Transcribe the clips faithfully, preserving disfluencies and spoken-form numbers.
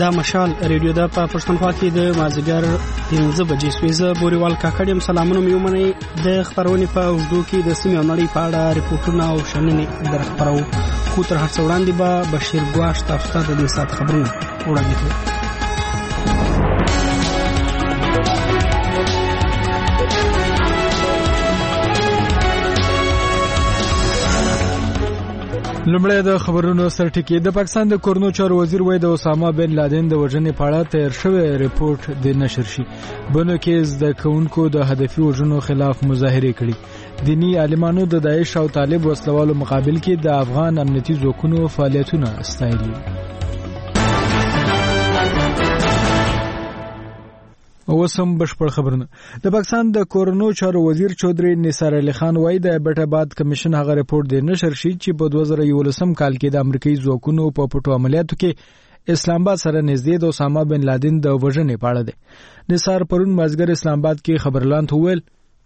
دا مشال ریډیو دا په پښتونخوا کې د مازیګر پنځه بجې سویزه بوريوال کاکړم سلامونه مې ومنئ. د خبرونې په اوږدو کې د سیمې او نړۍ په اړه ریپورټونه او شننې درخبرو، خو تر هر څه وړاندې به بشیر ګواش تاسو ته د دې ساعت خبرونه وړاندې کړو. لومړی د خبرونو سرټکی. د پاکستان د کورنو چارو وزیر وای د اسامه بن لادن د وژنې په اړه تیار شوی ریپورت د نشر شي. بنو کې د کونکو د هدفي وژنو خلاف مظاهره کړي. دینی عالمانو د داعش او طالب وسلوالو مقابل کې د افغان امنیتي ځواکونو فعالیتونه ستایلي. اوسم بشپړ خبرونه. د پاکستان د کورونو چارو وزیر چودري نثار علي خان وای د بیت آباد کمیشن هغه ریپورت د نشر شي چې په دوه زره یولسم کال کې د امریکایي ځواکونو په پټو عملیاتو کې اسلام آباد سره نږدې د اسامه بن لادن د وژنې په اړه ده. نثار پرون مازګر اسلام آباد کې خبرلاند وویل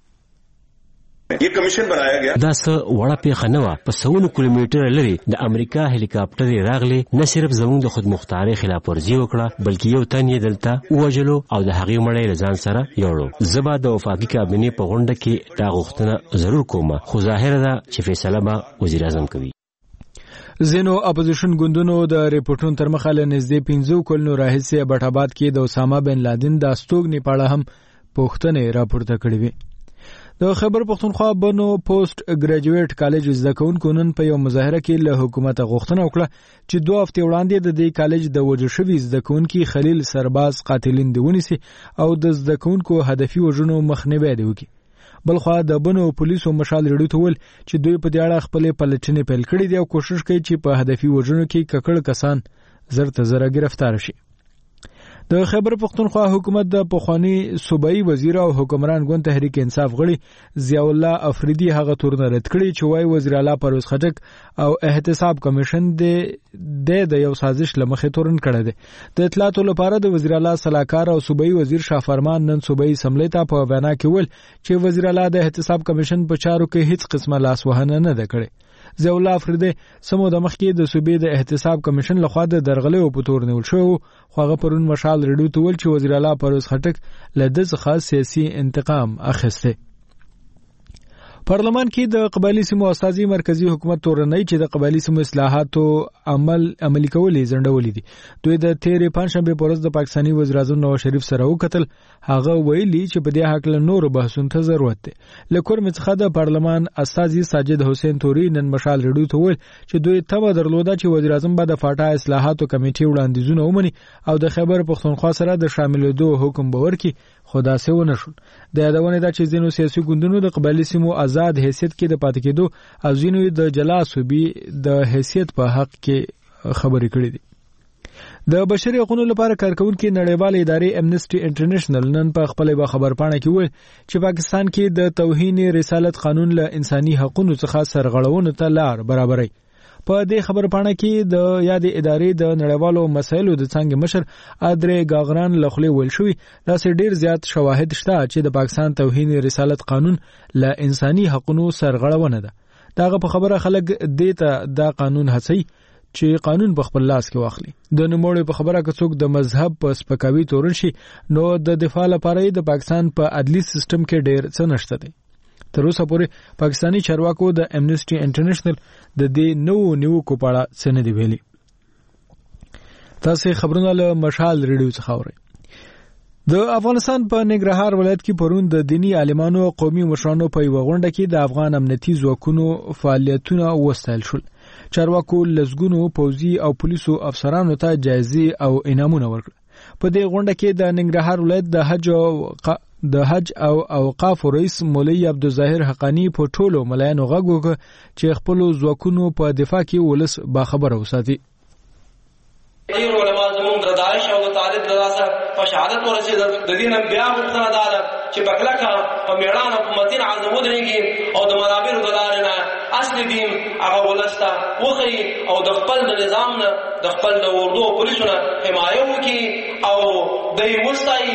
یہ کمیشن بنایا گیا دا څه وړه پیښه نه و. په سونو کیلومتر لري د امریکا هلیکاپټر راغلی، نه صرف زموږ د خود مختاري خلاف ورزي وکړه بلکې یو تن یې دلته وژلو او د هغې مړی ځان سره یوړو. زبا د وفاقي کابینې په غونډه کې دا غوښتنه ضرور کوم، خو ظاهر ده چې فیصله به وزیر اعظم کوي. زینو اپوزیشن ګوندونو د ریپورتونو تر مخه له نږدې پنځه کلونو راهیسې بیت آباد کې د اسامه بن لادن د استوګنې په اړه هم پوښتنې راپورته کړې وې. د خیبر پختونخوا بنو پوسټ ګریجویټ کالج زده کوونکو نن په یو مظاهره کې له حکومت غوښتنه وکړه چې دوه هفتې وړاندې د دې کالج د وژل شوي زده کوونکي خلیل سرباز قاتلین دی ونیسي او د زده کوونکو هدفي وژنو مخنیوی دی وکړي. بلخوا د بنو پولیسو مشال ریډیو ته ویل چې دوی په دې اړه خپل پلټنې پیل کړې دي او کوشش کوي چې په هدفي وژنو کې ککړ کسان زر ته زر گرفتار شي. د خیبر پختونخوا حکومت د پخوانی صوبایي وزیر او حکمران ګوند تحریک انصاف غړي ضیاء الله افریدي هغه تورن رد کړی چې وای وزیر اعلی پرویز خټک او احتساب کمیشن د د یو سازش لمخې تورن کړی دی. د اطلاعاتو لپاره د وزیر اعلی صلاحکار او صوبایي وزیر شاه فرمان نن صوبایي اسمبلی ته په بیان کې ویل چې وزیر اعلی د احتساب کمیشن په چارو کې هیڅ قسمه لاسوهنه نه ده کړې. ضیاء الله افریدي سمو د مخکې د صوبې د احتساب کمیشن لخوا د درغلې په تور نیول شو، خو هغه پرون مشال ریډیو ته ویل چې وزیر اعلی پرویز خټک له دې څخه سیاسي انتقام اخیسته. پارلمان کې د قبایلی سیمو استازي مرکزی حکومت تورنۍ چې د قبایلی سیمو اصلاحاتو عمل عملي کولې زندولې دي. دوی د تیرې پنځشنبه په ورځ د پاکستاني وزیر اعظم نواز شریف سره وکتل. هغه ویلي چې په دې حق له نور بحثونو ته ضرورت دی. لکور مڅخه د پارلمان استازي ساجد حسین توري نن مشال ریډیو ته ویل چې دوی تمه درلوده چې وزیر اعظم به د فاټا اصلاحاتو کمیټې وړاندیزونه ومني او د خیبر پختونخوا سره د شاملېدو حکم به ورکړي، خو داسې ونه شول. د یادونه ده چې ځینو سیاسي ګوندونو د قبایلی سیمو آزاد حیثیت کې د پاتې کېدو او ځینو د جلا صوبې د حیثیت په حق کې خبرې کړې دي. د بشري حقوقو لپاره کارکونکو نړیوالې ادارې امنیسټي انټرنیشنل نن په خپل خبرپاڼه کې ویل چې پاکستان کې د توهین رسالت قانون له انساني حقوقو څخه سرغړونو ته لار برابرای. په دې خبرپاڼه کې د یادې ادارې د نړیوالو مسایلو د څنګه مشر ادرې گاغران لخوا ویل شوی داسې ډیر زیات شواهد شته چې د پاکستان توهین رسالت قانون له انساني حقوقو سرغړونه ده. داغه په خبره خلک دیته دا قانون هڅي چې قانون په خپل لاس کې واخلي. د نوموړي په خبره کې څوک د مذهب په سپکاوي تورن شي نو د دفاع لپاره د پاکستان په عدلي سیستم کې ډیر څه نشته دی. تر اوسه پورې پاکستانی چارواکو د امنیسټي انټرنیشنل د دې نو نیو کو پاړه څه نه دی ویلي. تاسو خبرونه له مشال ریډیو څخه اورئ. د افغانستان په ننګرهار ولایت کې پرون د دینی عالمانو او قومي مشرانو په یو غونډه کې د افغان امنیتي ځواکونو فعالیتونه وستایل شول. چارواکو لزګونو پوځي او پولیسو افسرانو ته جایزې او انعامونه ورکړل. په دې غونډه کې د ننګرهار ولایت د حج او د حج او اوقاف رئیس مولوی عبدالظاهر حقانی په ټولو ملایانو غږ وکړ چې خپل ځواکونو په دفاع کې ولس باخبره وساتي. ډیر علما زموږ د داعش او طالب د لاسه په شهادت ورسېدل. د دې نن بیا غوښتنه ده چې په کلکه په میړانه په متین عزم ودرېږي او د منابرو د لارې نه اصلي دین هغه ولس ته وښیي او د خپل د نظام نه د خپل د اردو او پولیسو نه حمایه وکړي او دوی وستایي.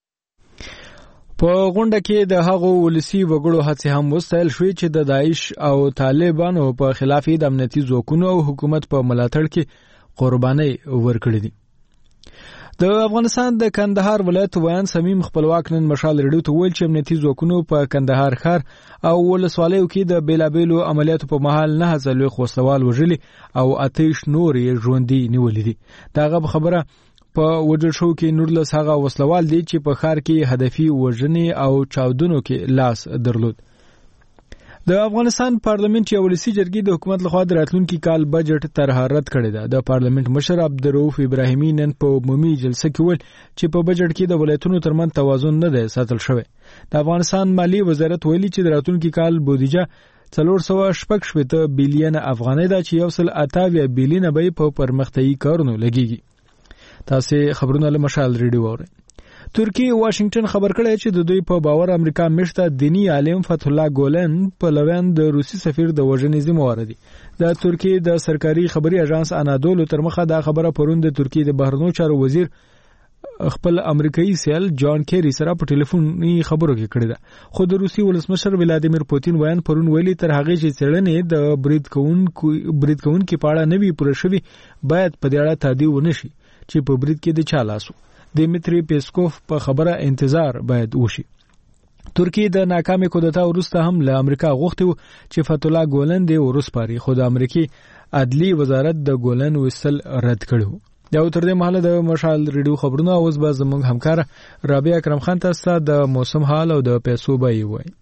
په غونډه کې د هغو ولسی وګړو هڅې هم وستایل شوې چې د داعش او طالبانو په خلاف د امنیتي ځواکونو او حکومت په ملاتړ کې قرباني ورکړې دي. د افغانستان د کندهار ولایت ویان سمیم خپلواک نن مشال ریډیو ته ویل چې امنیتي ځواکونو په کندهار ښار او ولسوالیو کې د بیلابېلو عملیاتو په مهال نه ځلوي خوستوال وژلي او اتیش نورې ژوندي نیولې دي. دغه خبره په وجل شو کې نورلس هغه وسلوال دي چې په ښار کې هدفي وژنې او چاودنو کې لاس درلود. د افغانستان پارلیمنت یو ولسی جرګې د حکومت لخوا د راتلونکي کال بجټ طرح رد کړی ده. د پارلیمنت مشر عبدالرؤف ابراهیمي نن په عمومي جلسه کې ویل چې په بجټ کې د ولایتونو ترمنځ توازن نه دی ساتل شوی. د افغانستان مالی وزارت ویلي چې د راتلونکي کال بودیجه څلور سوه شپږ شپېته بیلیونه افغانۍ ده چې یو سل اتاویا بیلیونه به په پرمختیایي کارونو لګیږي. تاسو خبرونه له مشال ریډیو اورئ. ترکیه واشنگټن خبر کړی چې د دوی په باور امریکا مشته دینی عالم فتح الله ګولن په لویان د روسي سفیر د وژنې ذمہوار دي. د ترکیه د سرکاري خبري اژانس انادولو تر مخه دا خبره پرون د ترکیه د بهرنیو چارو وزیر خپل امریکایي سیال جان کیری سره په ټلیفوني خبرو کې کړی ده. خو د روسي ولسمشر ولادیمیر پوتین ویان پرون ویلي تر هغه چې څېړنې د برید کوونکو برید کوونکو په اړه نوي پوره شوي باید په دې اړه تادیه ونشي چې په برید کې د چا لاسو. دیمیتری پیسکوف په خبره انتظار باید وشي. ترکیه د ناکامې کودتا وروسته هم له امریکا غوښتي و چې فتح الله ګولن دې ورسپاري، خو د امریکای عدلی وزارت د ګولن وصل رد کړو. دا تر دې مهاله د مشال ریډیو خبرونه اوس به زموږ همکار رابعه اکرم خان تاسو د موسم حال او د پیسو به وي.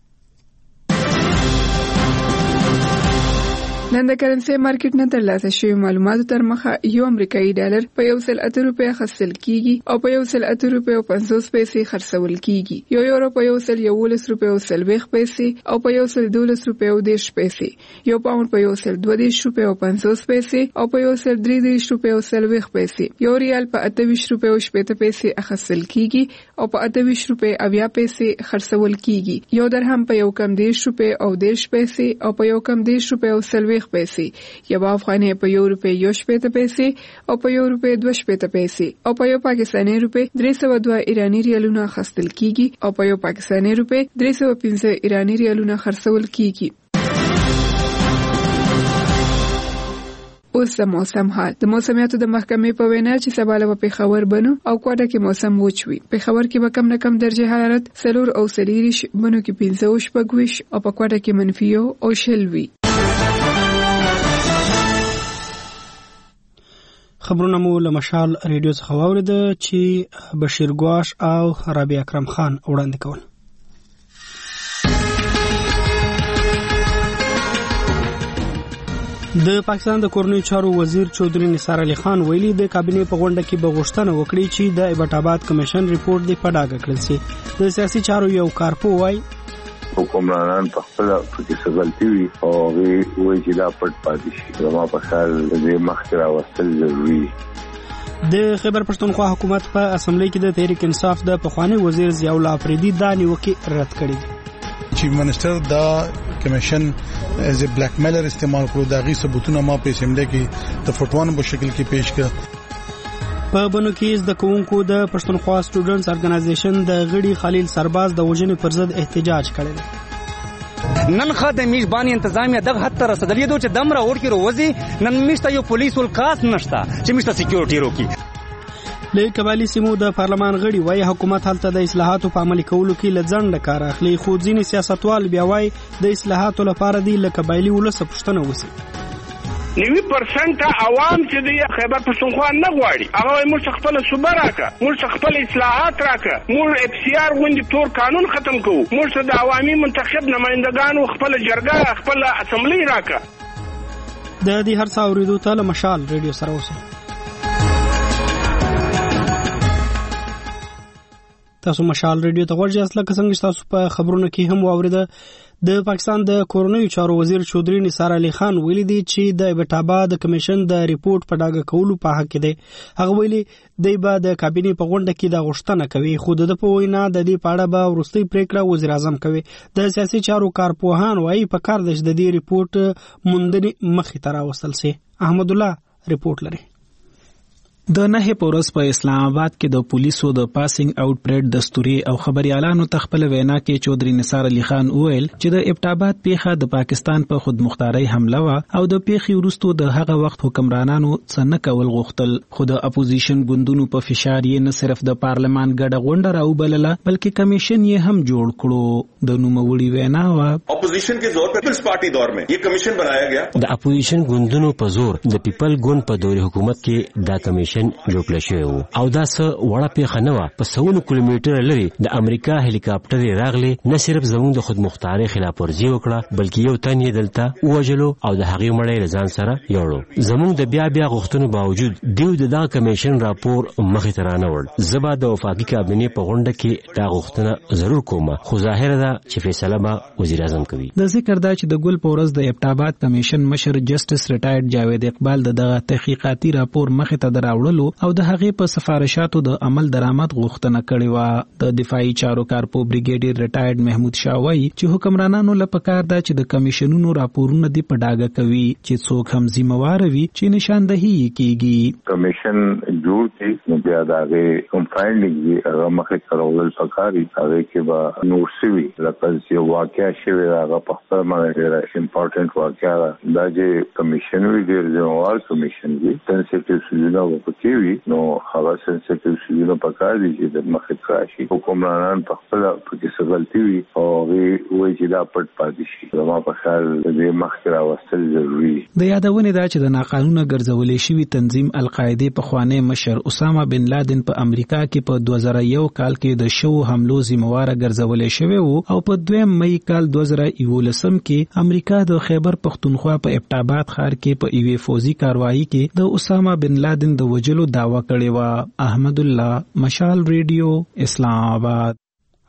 نن د کرنسي مارکیټ نه ترلاسه شوی معلوماتو تر مخه یو امریکایي ډالر په یو سل اته روپیا خرڅل کیږي او په یو سل اته روپیا او پنځوس پیسې خرڅول کیږي. یو یورو په یو سل یولس روپیا او سلويخ پیسې او په یو سل دولس روپیا او دیش پیسې. یو پاوند په یو سل دوه دیش روپیا او پنځوس پیسې او په یو سل درې دیش روپیا او سلويخ پیسې. یو ریال په اته ویشت روپیا او شپږ پیسې اخیستل کیږي او په اته ویشت روپیا اویا پیسې خرڅول کیږي. یو درهم په یو کم دیش روپیا او دیش پیسې او په یو کم دیش روپیا او سلويخ پیسې. یو افغانۍ په یو روپۍ یو شپېته پیسې او په یو روپۍ دوه شپېته پیسې او په یو پاکستاني روپۍ درې سوه دوه ایراني ریالونه اخیستل کیږي او په یو پاکستاني روپۍ درې سوه پنځه ایراني ریالونه خرڅول کیږي. اوس د موسم حال. د موسمیاتو د محکمې په وینا چې سبا له پېښور بنو او کوټه کې موسم وچوي. پېښور کې به کم نه کم درجه حرارت څلور او څلېرویشت، بنو کې پنځه او شپږویشت او په کوټه کې منفي او شل وي. خبرونه مو له مشال ریډیو څخه واوریده چې بشیر ګواش او رابعه اکرم خان وړاندې کول. د پاکستان د کورنیو چارو وزیر چودري نثار علي خان ویلي د کابینې په غونډه کې به غوښتنه وکړي چې د ایبټ کمیشن ریپورت دی په ډاګه کړل شي. د سیاسي چارو یو کارپو وای حکمرانان په خپل پکې سګلتي وي او وی وی چې دا پټ پاتې شي. زما په خیال دې مخکې راوستل ضروري. د خیبر پښتونخوا حکومت په اسمبلی کې د تحریک انصاف د پخوانی وزیر ضیاء الله افریدي دا نیوکه رد کړې. چیف منسٹر دا کمیشن ایز ا بلیک میلر استعمال کړو. دا غي ثبوتونه ما په اسمبلی کې د فوټوان په شکل کې پیش کړ. په بنو کې د کوونکو د پښتونخوا سټوډنټس ارګنایزیشن د غړي خلیل سرباز د وژنې پر ضد احتجاج کړی. نن خاطر میزبانی انتظامیه دغه حتی رسیدلی دوه چې دمره اور کې روزي. نن میشته یو پولیس ولکاس نشته چې میشته سکیورټي روکي. له قبایلی سیمو د پارلمان غړي وایي حکومت هلته د اصلاحاتو په عملي کولو کې لځنډ کار اخلي، خو ځینې سیاستوال بیا وایي د اصلاحاتو لپاره دی له قبایلی ولس پوښتنه وسی. نوي پرسنټ عوام چې د خیبر پښتونخوا نه غواړي هغه موږ خپل صوبه راکړه، موږ خپل اصلاحات راکړه، موږ اف سی آر غوندي تور قانون ختم کوو، موږ د عوامي منتخب نمائندگانو خپل جرګه خپل اسمبلی راکړه. د دې هر څه اوریدو ته له مشال ریډیو سره اوسئ. تاسو مشال ریډیو ته ورځي اصله څنګه تاسو په خبرونه کې هم واوریده. د پاکستان د کورنیو چارو وزیر چودري نثار علي خان ویلي دی چې د ایبټ کمیشن د ریپورت په ډاګه کولو په حق دی. هغه ویلي دی به د کابینې په غونډه کې د غوښتنه کوي، خو د په وینا د دې په اړه به وروستۍ پریکړه وزیر اعظم کوي. د سیاسي چارو کارپوهان وایي په کار د دې ریپورت موندنې مخې ته راوستل شي. احمد الله ریپورت لري. د نهه پورس په اسلام آباد کې د پولیسو د پاسینګ آوټ پریډ دستوري او خبريالانو تخپل وینا کې چودري نثار علي خان وویل چې د ابټاباد پیښه د پاکستان په خودمختاري حمله وا او د پیښې وروسته د هغه وخت حکمرانانو څنګه کول غوښتل خو د اپوزیشن ګوندونو په فشار یې نه صرف د پارلمان ګډه غونډه راوبلله بلکې کمیشن یې هم جوړ کړو د نوموړي وینا وا اپوزیشن के जोर पर पीपल्स पार्टी दौर में ये कमीशन बनाया गया د اپوزیشن ګوندونو په زور د پیپل ګوند په دوري حکومت کې دا کمیشن جوړ کړل شوی و او دا څه وړه پیښه نه و په سونو کیلومتر لري د امریکا هلیکاپټر راغلی نه صرف زموږ د خودمختاري خلاف ورزي وکړه بلکې یو تن یې دلته وژلو او د هغې مړی ځان سره یوړو زموږ د بیا بیا غوښتنو باوجود دیو د دا کمیشن راپور مخې ته رانوړ زبا د وفاقي کابینې په غونډه کې دا غوښتنه ضرور کوم خو ظاهر ده چې فیصله به وزیر اعظم کوي د ذکر دا چې د ګل پورز د ابټاباد کمیشن مشر جسټس ریټایرډ جاوید اقبال دغه تحقیقاتي راپور مخې ته دراوړلو او د هغې په سفارشاتو د عمل درآمد غوښتنه کړې و د دفاعي چارو کارپو بریګیډیر ریټایرډ محمود شاه وایي چې حکمرانانو له پکار ده چې د کمیشنونو راپورونه دی په ډاګه کوي چې څوک هم ذمہوار وي چې نشاندهي کیږي کمیشن جوړ کړي نو بیا دا کوم فایندینګ هغه مخې ته راوړل پکاري هغه کې به نور سوي لکه چې واقعیا شوی هغه په خپل باندې ډېر امپورټنت واقعیا دا چې کمیشن وی ډېر ذمہوار کمیشن دی سنسټیو سوزونه وکړي نو هغه سنسټیو سوزونه پکاري چې د مخې راشي حکمرانان په خپل په څه غلطي وي او وی چې دا پټ پاتې شي زما په خیال دې مخکې راوستل ضروري د یادونه دا چې د ناقانونه ګرځولې شوی تنظیم القاعده په خوانه مشر اسامه بن لادن په امریکا کې په دوه زره یو کال کې د شو حملو ذمہوار ګرځولې شوی وو او په دویم مې کال دوه زره یولسم کې امریکا د خیبر پختونخوا په ابټاباد ښار کې په ایوي فوزي کاروایی کې د اسامه بن لادن د وجلو دعوا کړې و احمد الله مشال ریډیو اسلام آباد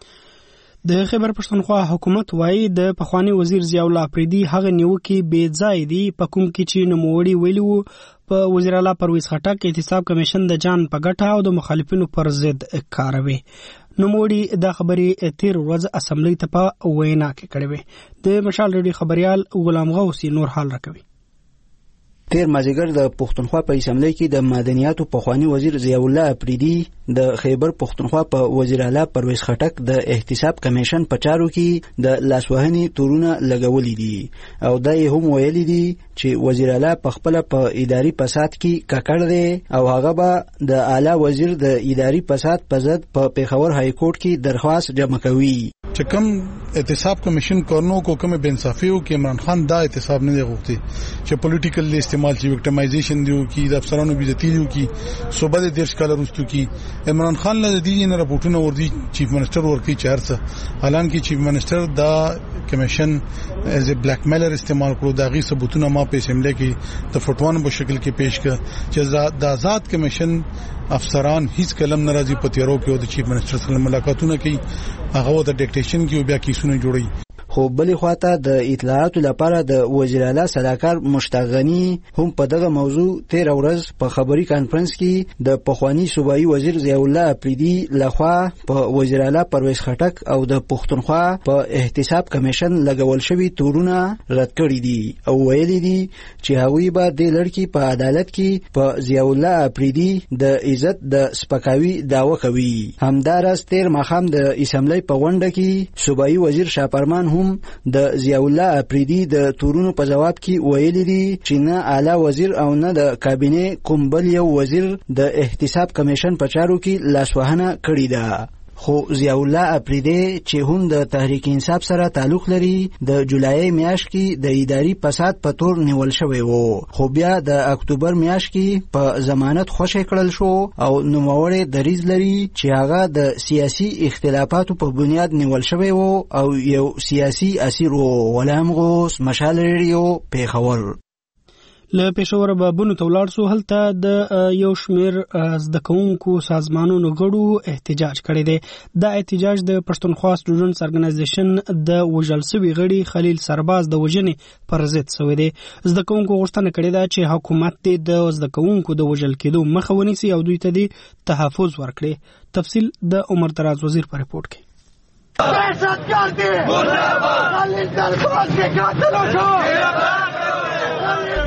د خیبر پښتونخوا حکومت وایي د پخوانی وزیر ضیاء الله اپریدي هغه نیوکې بې ځای دي په کوم کې چې نوموړي ویلي وو په وزیر اعلی پرویز خټک احتساب کمیشن د جان په ګټه او د مخالفینو پر ضد کاروي نوموړي دا خبرې تیر ورځ اسمبلی ته په وینا کې کړې وې د مشال ریډیو خبريال غلام غوثي نور حال راکوي تیر مازیګر د پښتونخوا په اسمبلی کې د مدنیاتو پخوانی وزیر ضیاء الله اپریدي د خیبر پښتونخوا په وزیر اعلی پرویز خټک د احتساب کمیشن په چارو کې د لاسوهنې تورونه لګولې دي او دا یې هم ویلي دي چې وزیر اعلی په خپل په اداري فساد کې ککړ دی او هغه به د اعلی وزیر د اداري فساد په ضد په پیښور های کورټ کې درخواست جمع کوي چې کوم احتساب کمیشن کورنو کو کوم بنصافیو کې عمران خان دا احتساب نه دی غوښتي چې پولیټیکل استعمال چې وکټمایزیشن دیو کی د افسرانو بیزتی دیو کی صوبه د دیرش کال وروسته کی عمران خان له دې نه راپورټونه وردی چیف منسٹر ورکی چارڅ حالان کې چیف منسٹر دا کمیشن ایز ا بلیک میلر استعمال کړو دا غي ثبوتونه ما په اسمبلی کې د فوټوان په شکل کې پیش کړ چې د آزاد کمیشن افسران هیڅ کلم ناراضي پتیرو کې د چیف منسٹر سره ملاقاتونه کوي هغه د ډیکټیشن کې بیا کیسونه جوړي خو بلې خواته د اطلاعاتو لپاره د وزیر اعلی صلاحکار مشتاق غنی هم په دغه موضوع تیر ورځ په خبري کانفرنس کې د پخوانی صوبایي وزیر ضیاء الله اپریدي لخوا په وزیر اعلی پرویز خټک او د پښتونخوا په احتساب کمیشن لګول شوی تورونه رد کړي دي او ویلي دي چې هغوی به د لړکی په عدالت کې په ضیاء الله اپریدي د عزت د سپکاوي دعوه کوي همدارس تیر مخام د اسمبلی په غونډه کې صوبایي وزیر شاپرمان هم د ضیاء الله اپریدي د تورونو په جواب کې ویلي دي چې نه اعلی وزیر او نه د کابینې کوم بل یو وزیر د احتساب کمیشن په چارو کې لاسوهنه کړې ده خو ضیاء الله اپریدي چې هم د تحریک انصاف سره تعلق لري د جولای میاشت کې د اداري فساد په تور نیول شوی وو خو بیا د اکتوبر میاشت کې په ضمانت خوشی کړل شو او نوموړی دریځ لري چې هغه د سیاسي اختلافاتو په بنیاد نیول شوی وو او یو سیاسي اسیر وو غلام غوث مشال ریډیو پیښور له پېښور بابونو ته ولاړ شو هلته د یو شمیر زده کوونکو سازمانونو غړو احتجاج کړی دی دا احتجاج د پښتونخوا سټوډنټس ارګنایزیشن د وژل شوي غړي خلیل سرباز د وژنې پر ضد شوی دی زده کوونکو غوښتنه کړې ده چې حکومت د زده کوونکو د وژل کېدو مخه ونیسي او دوی ته د تحفظ ورکړي تفصیل د عمر دراز وزیر په رپورټ کې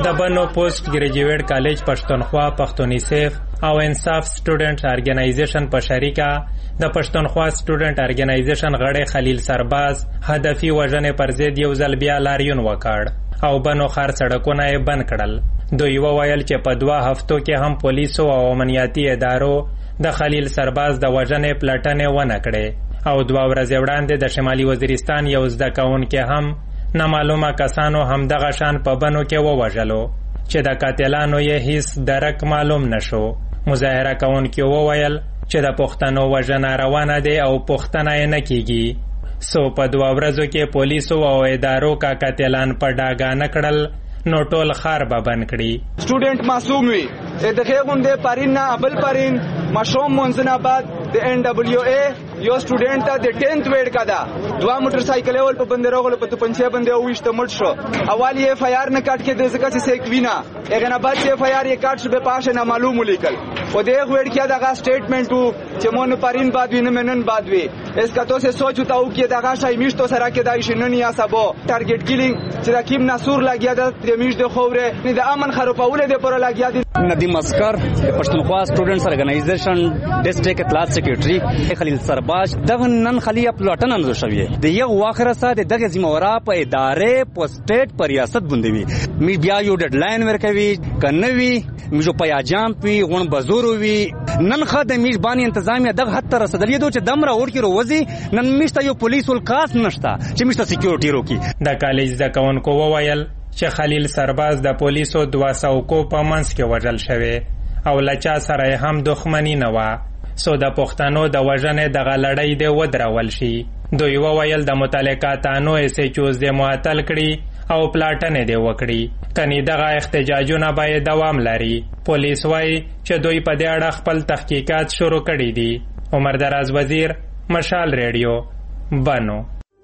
د بنو پوسټ ګریجویټ کالج پښتونخوا پښتونیسف او انصاف سټوډنټ ارګنایزیشن په شریکه د پښتونخوا سټوډنټ ارګنایزیشن غړی خلیل سرباز هدفي وژنې پر ضد یو ځل بیا لاریون وکړ او بنو خار سړکونه یې بند کړل. دوی وویل چې په دوه هفتو کې هم پولیسو او امنیتي ادارو د خلیل سرباز د وژنې پلټنې ونه کړې او دوه ورځې وړاندې د شمالي وزیرستان یو زده کوونکی هم نامعلومه کسانو همدغه شان په بنو کې ووژلو چې د قاتلانو یې هیڅ درک معلوم نشو. مظاهره کوونکي وویل چې د پښتنو وژنه روانه دی او پوښتنه یې نه کیږي. سو په دوه ورځو کې پولیسو او ادارو کا قاتلان په ډاګه نه کړل نو ټول خار به بند کړي. سټوډنټ معصوم وي دغه غونډه پارین نه ابل پارین مشوم منځنه بعد د ان دبليو ای یو سټوډنټ ته د ټینث ویډ کدا دوه موټر سایکل ول په بندرو غل په پنځه بندې وښته مړ شو. اوالی اف آی آر نه کټ کې د زکه چې سیک وینا اګه نه بعد اف آی آر یې کټ شو به پاشه نه معلوم ولیکل و دغه ویډ کې دغه سټیټمنټ وو چې مون پارین بعد وینه منن بعد وی اس کا تو سے سوچ تاو کې دغه شای میشتو سره کې دای شنن یا سبو ټارګټ کیلینګ چې رقیب نصور لګیا د میش د خوره نه د امن خروپول د پر لګیا دي. ندیم اسکر پښتونخوا سټوډنټس ارګنایزیشن ډیسټریکټ اطلاعات سیکریټري خلیل سرباز دغه نن خلی پلاټن اندو شوی د یو واخره ساده دغه ذمہواره په ادارې په سټیټ پر ریاست باندې وی می بیا یو ډیډلاین ورکوي کنوي میجو پیا جام پی غون بزورو وی نن خدای میش باندې انتظامیه دغه حتی رسیدلی دوه چې دمره ور کې روزي نن میشته یو پولیس ولکاس نشتا چې میشته سکیورټي روکی. د کالج د کونکو وویل چې خلیل سرباز د پولیسو دوه سوه کو په منځ کې وژل شوی او لچا سره هم دښمنی نه وه. سو د پښتنو د وژنې دغه لړۍ دې ودرول شي. دوی وویل د متعلقه تانو ایس ایچ اوز دې معطل کړي او پلاټنې دې وکړي کني دغه احتجاجونه باید دوام لري. پولیس وایي چې دوی په دې اړه خپل تحقیقات شروع کړي دي. عمر دراز وزیر، مشال ریډیو، بنو.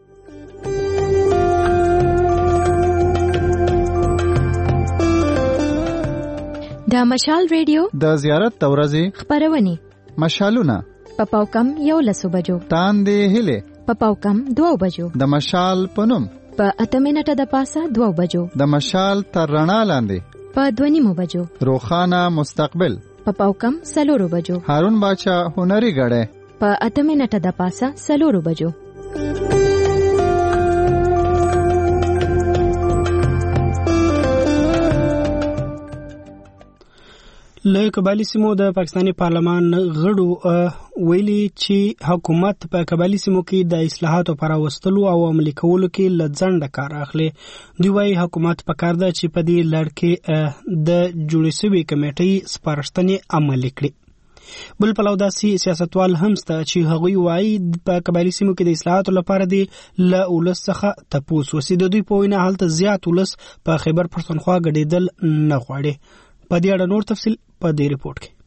د مشال ریډیو د زیارت د ورځې خبرونه مشالونه په پاوکم یو لسو بجو تاندې هله په پاوکم دوه بجو د مشال پنوم په اته منټه د پاسه دوه بجو د مشال تر رڼا لاندې په دوه نیمو بجو روخانه مستقبل په پاوکم سلورو بجو هارون باچا هنري غړې په اته منټه د پاسه سلورو بجو. له قبایلی سیمو د پاکستاني پارلمان غړو ویلي چې حکومت په قبایلی سیمو کې د اصلاحاتو پر راوستلو او عملي کولو کې لځنډه کار اخلي. دوی وايي حکومت په کار ده چې په دې لړ کې د جوړې شوې کمیټې سپارښتنې عملي کړي. بل پلو داسې سیاستوال هم سته چې هغوی وايي په قبایلی سیمو کې د اصلاحاتو لپاره دی له ولس څخه تپوس وسي. د دوی په وینا هلته زیات ولس په خیبر پښتونخوا ګډېدل نه غواړي. په دې اړه نور تفصیل په دې رپورت کې.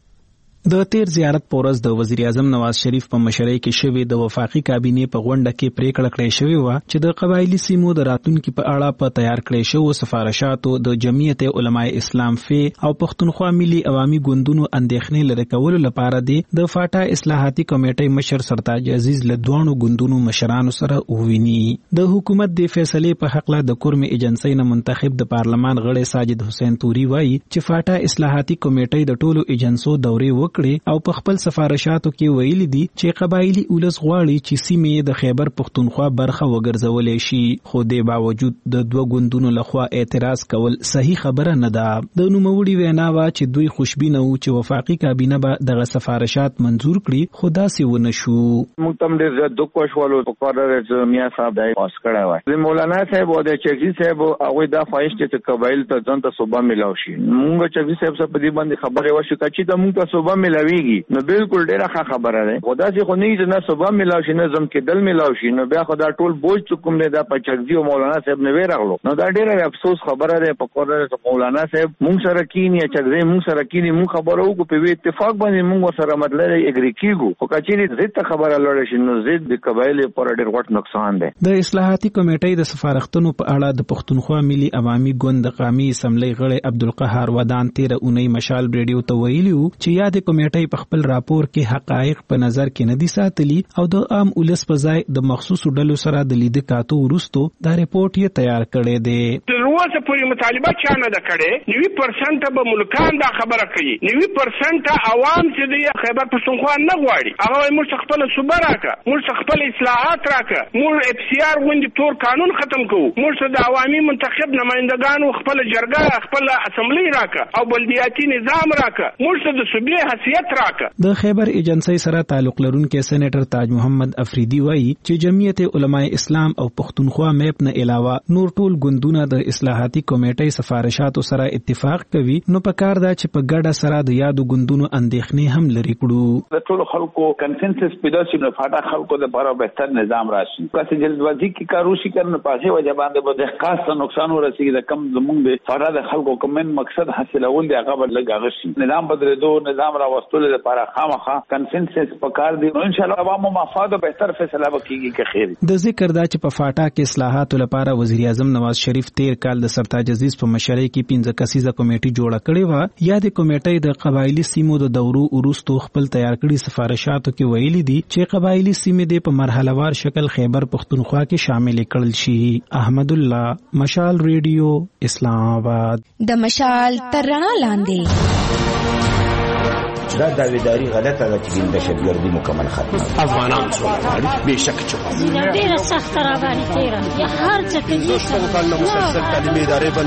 د تیر زیارت پورز د وزیر اعظم نواز شریف په مشرۍ کې شوی د وفاقي کابینې په غونډه کې پریکړه کړې شوې و چې د قبایلی سیمو د راتلونکو په اړه په تیار کړې شوو سفارشاتو د جمعیت علماء اسلام فی او پښتونخوا ملي عوامي ګوندونو اندېښنې لرې کولو لپاره د فاټا اصلاحاتي کمیټې مشر سرتاج عزیز له دوانو ګوندونو مشرانو سره وویني. د حکومت د فیصلې په حق له د کورم ایجنسی نه منتخب د پارلمان غړی ساجد حسین توري وایي چې فاټا اصلاحاتي کمیټې د ټولو ایجنسو دورې او په خپل سفارشاتو کې ویلي دي چې قبایلی اولس غواړي چې سیمې د خیبر پښتونخوا برخه وګرځولې شي، خو د باوجود د دوه ګوندونو لخوا اعتراض کول صحیح خبره نه ده. د نوموړي وینا وا چې دوی خوشبینه وو چې وفاقي کابینه به دغه سفارشات منزور کړي، خو داسې ونه شو. موږ تم ډېر دوه کوشولو په قرار میا صاحب دای پاس کړی و. مولانا صاحب او د چغي صاحب هغه د خواهش چې قبایل ته ځان ته صوبه ملاوي شي. موږ چغي صاحب څخه په دې باندې خبره وشو چې د موږ ته صوبه ملاوي نو بالکل ډیره ښه خبره ده. خدا سي خو نه چې نه صبح ملاو شي نه زم کې دل ملاو شي، نو بیا خدا ټول بوج کوم نه دا پچګزي او مولانا صاحب نه ویراغلو. نو دا ډیره افسوس خبره ده. په قرار مولانا صاحب مونږ سره کینی چګزي مونږ سره کینی مونږ خبرو کو په اتفاق باندې مونږ سره مطلب اګری کیګو، خو کچې زید خبره لړ شي نو زید د قبایل پر ډیر غټ نقصان ده. د اصلاحاتي کمیټې د سفارښتونو په اړه د پښتونخوا ملي عوامي ګوند قومي اسمبلی غړی عبدالقهار ودان تیر اونۍ مشال ریډیو ته ویلي چې یاد دې کمیټې په خپل راپور کې حقایق په نظر کې نه دي ساتلي او د عام ولس په ځای د مخصوصو ډلو سره د لید کاتو وروستو دا ریپورت یې تیار کړی دی. تر اوسه پورې مطالبه چا نه ده کړې. نوي پرسنټ به ملکان دا خبره کوي، نوي پرسنټ عوام چې دی خیبر پښتونخوا نه غواړي. هغه موږ خپل صوبه راکړه، موږ خپل اصلاحات راکړه، موږ اف سی آر غوندې تور قانون ختم کوو، موږ د عوامي منتخب نمائندګانو خپل جرګه خپل اسمبلی راکړه او بلدیاتي نظام راکړه، موږ د صوبې حیثیت راکړه. د خیبر ایجنسی سره تعلق لرونکي سېنیټر تاج محمد افریدي وایي چې جمعیت علماء اسلام او پښتونخوا میپ نه علاوه نور ټول ګوندونه د اصلاحاتي کمیټې سفارشاتو سره اتفاق کوي، نو په کار دا چې په ګډه سره د یادو ګوندونو اندېښنې هم لري کړو. د ټولو خلکو کنسنسس پیدا شي نو فاټا خلکو د لپاره بهتر نظام راشي. پس جلدبازي کې کاروشي کنه پاسه وجه باندې به د خاص نقصان ورسیږي. د کم زمونږ د فاټا د خلکو کومن مقصد حاصلول دی هغه لګاغ شي. نظام بدلېدو نظام راوستلو لپاره خامخا کنسنسس پکار دی. نو ان شاء الله عوامو مفاد بهتر فیصله وکړي که خیر. د ذکر دا چې په فاټا کې اصلاحاتو لپاره وزیر اعظم نواز شریف تیر کال د سرتاج عزیز په مشرۍ کې پنځه کسیزه کمیټه جوړه کړې و. یا د کمیټې د قبایلی سیمو د دورو وروستو خپل تیار کړي سفارشاتو کې ویلي دي چې قبایلی سیمې د په مرحله وار شکل خیبر پښتونخوا کې شامل کړل شي. احمد الله، مشال ریډیو، اسلام آباد. د مشال تر رڼا لاندې دا داویداری غلطه ده چې د شبګردي مکمل ختمه افغانان څو غواړي به شک چې ډیره سخت را باندې تیرا یا هر څه کې څو کال نو مسلسل تعلیمي ادارې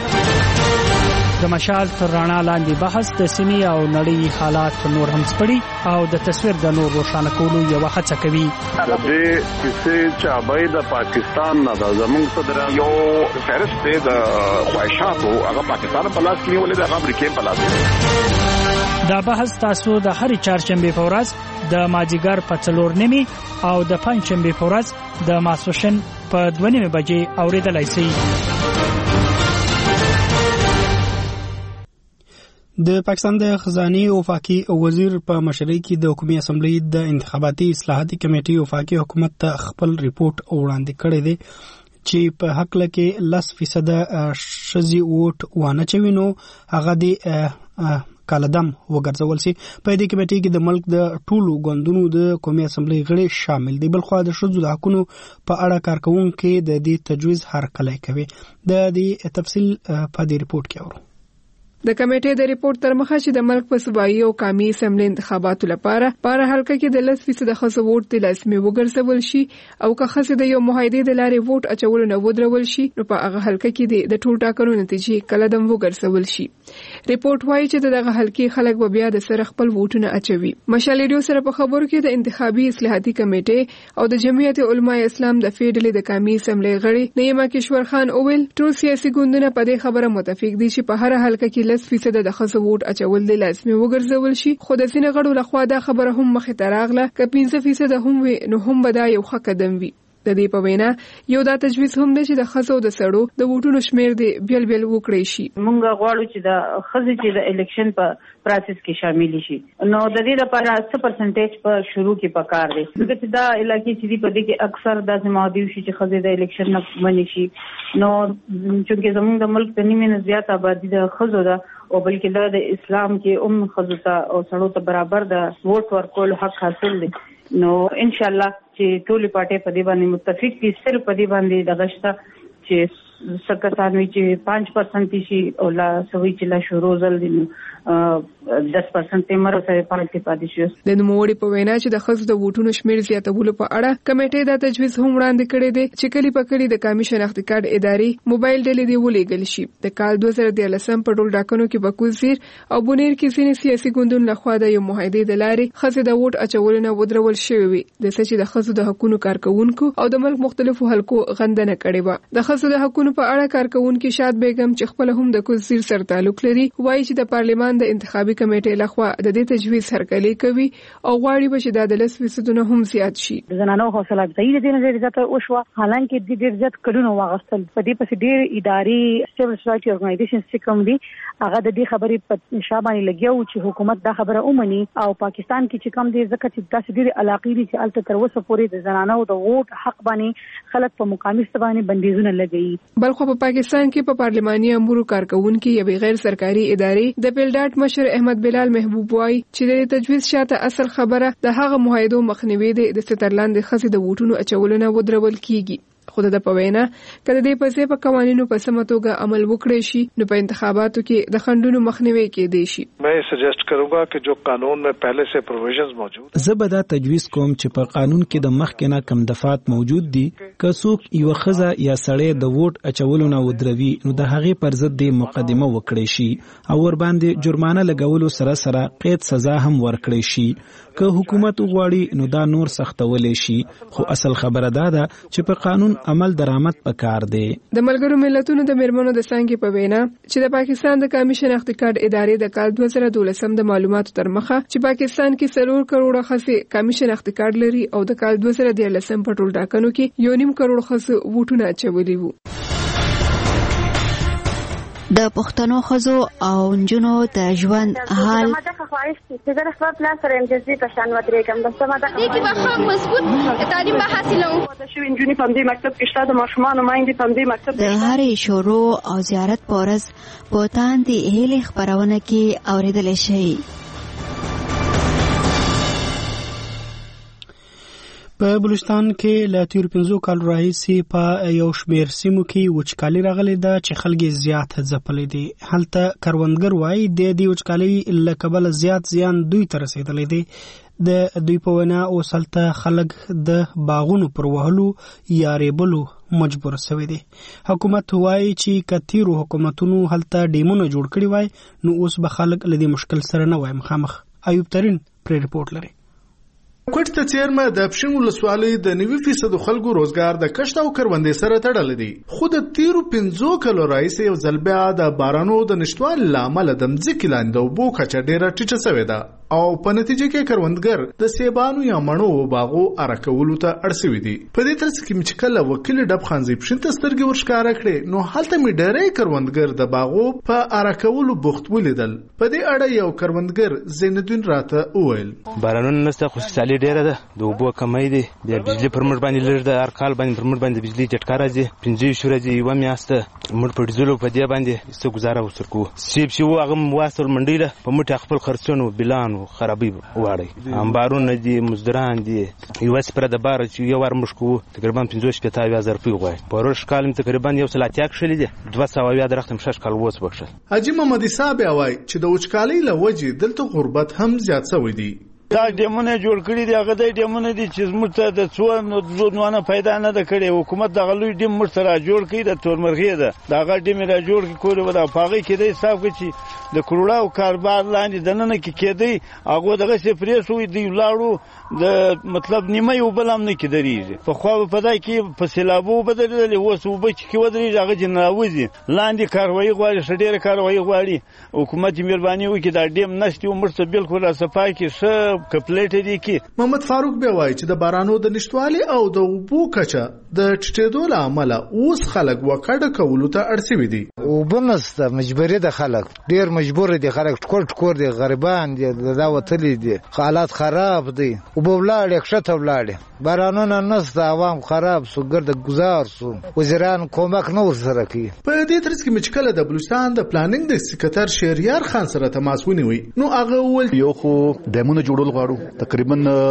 بندي. د مشال تر رڼا لاندې بحث د سیمې او نړۍ حالات نور هم سپړي او د تصویر د نور روښانه کولو یو هڅه کوي. د دې کیسې چې ابای د پاکستان نه د زموږ صدر یو فهرست د خواهشاتو هغه پاکستان په لاس کې ولې د امریکا په لاس کې. دا بحث تاسو د هرې چهارشنبې په ورځ د مازیګر په څلور نیمې او د پنجشنبې په ورځ د ماسپښین په دوه نیمې بجې اورېدلای شئ. د پاکستان د خزانه وفاقي وزیر په مشرۍ کې د حکومي اسمبلی د انتخاباتي اصلاحاتي کمیټې وفاقي حکومت ته خپل ریپورت وړاندې کړی دی چې په حق لکه لس فیصد شذي ووټ وانه چوینو هغه دی کالدم وګرځول شي. په دې کمیټې کې د ملک د ټولو ګوندونو د قومي اسمبلی غړي شامل دي. بل خو د شذو د حقونو په اړه کارکونکو د دې تجویز هرکلی کوي. د دې تفصیل په دې ریپورت کې اورو. د کمیټې د ریپورت تر مخه چې د ملک په صوبایي او قومي اسمبلی انتخاباتو لپاره په حلقه کې د لس فیصد خصو ووټ د لازمي وګرځول شي او که خصه د یو معاهده د لارې ووټ اچول نه ودرول شي نو په هغه حلقه کې د ټول ټاکنو نتیجې کله دم وګرځول شي. ریپورت وايي چې دغه حلقې خلک به بیا د سره خپل ووټونه اچوي. مشال ریډیو سره په خبرو کې د انتخابي اصلاحاتي کمیټې او د جمعیت علماء اسلام د فیډرل د قومي اسمبلی غړي نیما کشور خان اویل ټول سیاسي ګوندونه په دې خبره متفق دي چې په هر حلقه کې لس فیصد د خصو ووټ اچول د لازمي وګرځول شي. خو د ځینې غړو لخوا دا خبره هم مخې ته راغله که پنځه فیصد هم وي نو هم به دا یو ښه قدم وي. د دې په وینا یو دا تجویز هم دی چې د خزو د سړو د ووټونو شمیر دی بیل بیل وکړي شي. مونږ غواړو چې د خزې چې د الیکشن په پروسس کې شامل شي نو د دې لپاره څه پرسنټیج په شروع کې پکار دی ځکه چې دا علاقې چې په دې کې اکثر د زمادي شي چې خزې د الیکشن نه مني شي نو چې زموږ د ملک د نیمه نه زیات آبادی د خزو ده او بلکې د اسلام کې ام خزو ته او سړو ته برابر د ووټ ورکول حق حاصل دی. نو ان شاء الله چې ټولې پارټي په دې باندې متفق دي. صرف په دې باندې د غشته چې سکتانوي چې پانچ پرسنٹ شي او لا سوي چې لا شروع زل دي دس پرسنٹ مر سره پاتې پاتې شي. د نوموړي په وینا چې د خزو د ووټونو شمیر زیاتولو په اړه کمیټې دا تجویز هم وړاندې کړی دی چې کلی په کلی د قومي شناختی کارت ادارې موبایل ډلې دی ولېږل شي. د کال دوه زره دیارلسم په ټول ډاکنو کې بکوزیر او بونیر کې ځینې سیاسي ګوندونو لخوا د یو معاهده د لارې خزې د ووټ اچول نه ودرول شوی وي د څه چې د خزو د حقوقو کارکونکو او د ملک مختلفو حلقو غندنه کړې و. د خزو د حقوقو په اړه کارکونکو شاد بیگم چې خپل هم د کوزیر سره تعلق لري وایي چې د پارلیمان د انتخابي کمیټې لخوا د دې تجویز هرکلی کوي او غواړي چې د لس فیصد نه هم زیات شي. د زنانو حوصله افزایي د دې نظر زیات او شو حالانکه د دې زیات کلونو واغستل په دې پسې ډېر اداري سیول سوسایټي اورګنایزیشن چې کوم دي هغه د دې خبرې په شابهاني لګیاو چې حکومت دا خبره اومني او پاکستان کې چې کوم دي ځکه چې تاسو ډېر علاقې دي چې الته تر اوسه پورې د زنانو د ووټ حق باندې خلک په مقامي ستبانه بندیزونه لګي. بلخو په پاکستان کې په پارلماني امورو کارکونکو یو غیر سرکاري ادارې د پیلډاټ مشر احمد بلال محبوب وای چې د تجویز شاته اصل خبره د هغه معاهدو مخنیوي د سترلند خزې د ووټونو اچولونه ودرول کیږي. خود د پوینا کله دې پسې په قوانینو په سم توګه عمل وکړي شي نو په انتخاباتو کې د خندونو مخنیوي کېدی شي. मैं सजेस्ट करूंगा कि जो कानून में पहले से प्रोविजंस मौजूद زه به دا تجویز کوم چې په قانون کې د مخکې نه کم دفعات موجود دي که څوک یو خزه یا سړی د ووټ اچولو نه ودروي نو د هغې پر ضد د مقدمه وکړي شي او ور باندې جرمانه لګولو سره سره قید سزا هم ورکړي شي. که حکومت وغواړي نو دا نور سختولی شي خو اصل خبره دا ده چې په قانون عمل درآمد پکار دی. د ملګرو ملتونو د میرمنو د څانګې په وینا چې د پاکستان د کمیشن شناختی کارت ادارې د کال دوه زره دولسم د معلوماتو تر مخه چې پاکستان کې څلور کروڑه ښځې کمیشن شناختی کارت لري او د کال دوه زره دیارلسم په ټول ټاکنو کې یو نیم کروڑ ښځې ووټونه اچولي وو. د پښتنو ښځو او نجونو د ژوند حال ما ته خواهش چې زه خپل پلان سره امتیازي په شان ودرېږم بس ما ته دې کې به ښه مضبوط تعلیم به حاصلوم. د شوي نجونې په همدې مکتب کې شته د ماشومانو میندې په همدې مکتب د هرې شروع او زیارت په ورځ په تاندې هیلې خپرونه کې اورېدلی شئ. په بلوچستان کې له تیر پنځو کالو راهیسې په یو شمېر سیمو کې وچکالي راغلې ده چې خلک زیات ځپلي دي. هلته کروندګر وایي د دې وچکالۍ له کبله زیات زیان دوی ته رسېدلی دی. د دوی په وینا اوس هلته خلک د باغونو پر وهلو یا ریبلو مجبور شوي دي. حکومت وایي چې که تیرو حکومتونو هلته ډیمونه جوړ کړي وای نو اوس به خلک له دې مشکل سره نه وای مخامخ. ایوب ترین پرې رپورټ لري. کوټ ته چیرمه د پښین ولسوالۍ د نوي فیصد خلکو روزګار د کښت او کروندې سره تړلی دی. خو د تیرو پنځو کالو راهیسې یو ځل بیا د بارانو د نشتوالي له امله د مځکې لاندې د اوبو کچه ډېره ټیټه سوې ده او په نتیجه کې کروندګر د سیبانو یا مڼو باغو اره کولو ته اړ سوي دي. په دې ترڅ کې مې چې کله وکیل ډب خانزي پښین ته سترګې ورښکاره کړې نو هلته مې ډېری کروندګر د باغو په اره کولو بوخت ولیدل. په دې اړه یو کروندګر زیندالدین راته وویل بارانونه نشته خو سیالي ډېره ده د اوبو کمی دی بیا بجلی پر موږ باندې لږ ده هر کال باندې پر موږ باندې بجلی جټکا راځي پنځه ویشت ورځې یوه میاشته موږ په ډیزلو په دې باندې څه ګزاره ورسره کوو. سیب چې و هغه م واستول منډۍ له په موټې خپل خرڅون و بلان و خرابۍ واړئ امبارونه دي مزدوران دي یوه سپره د باره چې یو وار موږ کوو تقریبا پنځوس شپېته اویا زره روپۍ غواړي. په روش کال مې تقریبا یو سل اتیا کښلي دي دوه سوه اویا درخت مې شش کال اوس بکښل. حاجي محمد عیسی بیا وایي چې د وچکالۍ له وجې دلته غربت هم زیات شوی دی. دا ډیمونه جوړ کړي دي هغه د ډیمونه دي چې زموږ ته د څو ځوانانو پیدا نه ده کړې. حکومت دغه لوی ډیم موږ ته را جوړ کړي د تورمرغۍ ده دغه ډیم یې را جوړ کړي کولې به د په هغې کېدی حساب کړي چې د کروړاو کاروبار لاندې دننه کې کېدی هغو دغسې پرې شوي دوی ولاړو د مطلب نیمه یې اوبه لا هم نه کې درېږي. پخوا به په دای کې په سیلابو اوبه درېدلې اوس اوبه چې کې ودرېږي هغه چې ناوځي لاندې کاروایي غواړي ښه ډېره کاروایي غواړي. حکومت یې مهرباني وکړي دا ډیم نشتي و موږ ته بالکل را صفا کړي ښه کپلیټه دي. محمد فاروق بیا وایي چې د بارانو د نشتوالي او د اوبو کچه د ټیټېدو له امله اوس خلک وکړه کولو ته اړ سوي دي. اوبه نشته مجبوري ده خلک ډېر مجبور دي خلک ټکور ټکور دي غریبان دي دا وتلي دي حالات خراب دي اوبه ولاړې کښته ولاړې بارانونه نشته عوام خراب سو ګرده گزار سو وزیران کومک نه ورسره کوي. په دې ترڅ کې مې چې کله د بلوچستان د پلانینګ د سکرټر شهریار خان سره تماس ونیوی نو هغه وویل یو خو ډیمونه جوړول غواړو تقریبا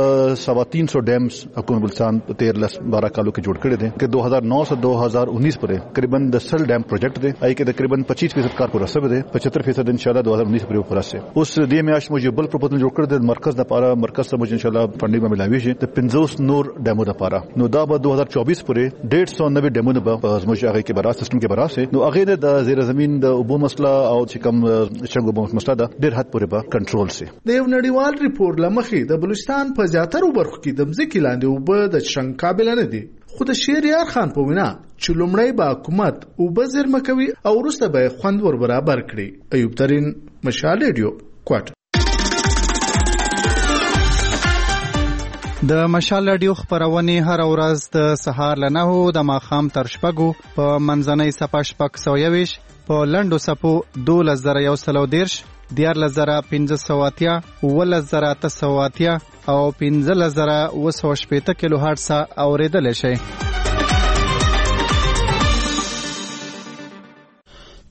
سوا تین سو ڈیمز حکومت بلوچستان تیر لس بارہ کالوں کے جوڑ کر دیں کہ دو ہزار نو سے دو ہزار انیس پر تقریباً دسل ڈیم پروجیکٹ دے آئی کہ تقریباً پچیس فیصد کار پورا سب دے پچہتر فیصد انشاءاللہ دو ہزار انیس پر پورا سے اس دی میں آج مجھے بل پروپوزل جوڑ کر دے مرکز دا پارا مرکز سے مجھے انشاءاللہ فنڈنگ میں ملاوی ہے پنځوس نور ڈیمو دا پارا نو دا با دو ہزار چوبیس پر ډېر سو نوے ڈیمو دا مجھے آگے کے برا سسٹم کے برا سے نو آگے دا زیر زمین دا ابو مسئلہ او چې کم شنګ ابو مسئلہ دا ډېر حد پورې با کنټرول سے د یو نړیوال ریپورت لمخې د بلوچستان په زیاترو برخو کې د مځکې لاندې اوبه د څښاک قابل نه دي. خو د شهریار خان په وینا چې لومړی به حکومت اوبه زیرمه کوي او وروسته به خوند ور برابر کړي. ایوب ترین مشال ریډیو کوټ. د مشال رادیو خبرونه هر ورځ د سهار له نهو د ماښام تر شپږو په منځنۍ صفه شپږ سوه یویشت په لنډو صفو دولس زره یو سل او دېرش دیارلس زره پنځه سوه اتیا اوولس زره اته سوه اتیا او پنځلس زره اوه سوه شپېته کیلو هرټز اورېدلی شئ.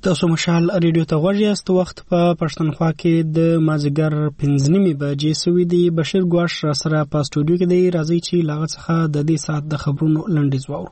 تاسو مشال ریډیو ته غوږ یاست. وخت په پښتونخوا کې د مازیګر پنځه نیمې بجې سوي دي. بشیر ګواش را سره په سټوډیو کې دی. راځي چې له هغه څخه د دې ساعت د خبرونو لنډیز واورو.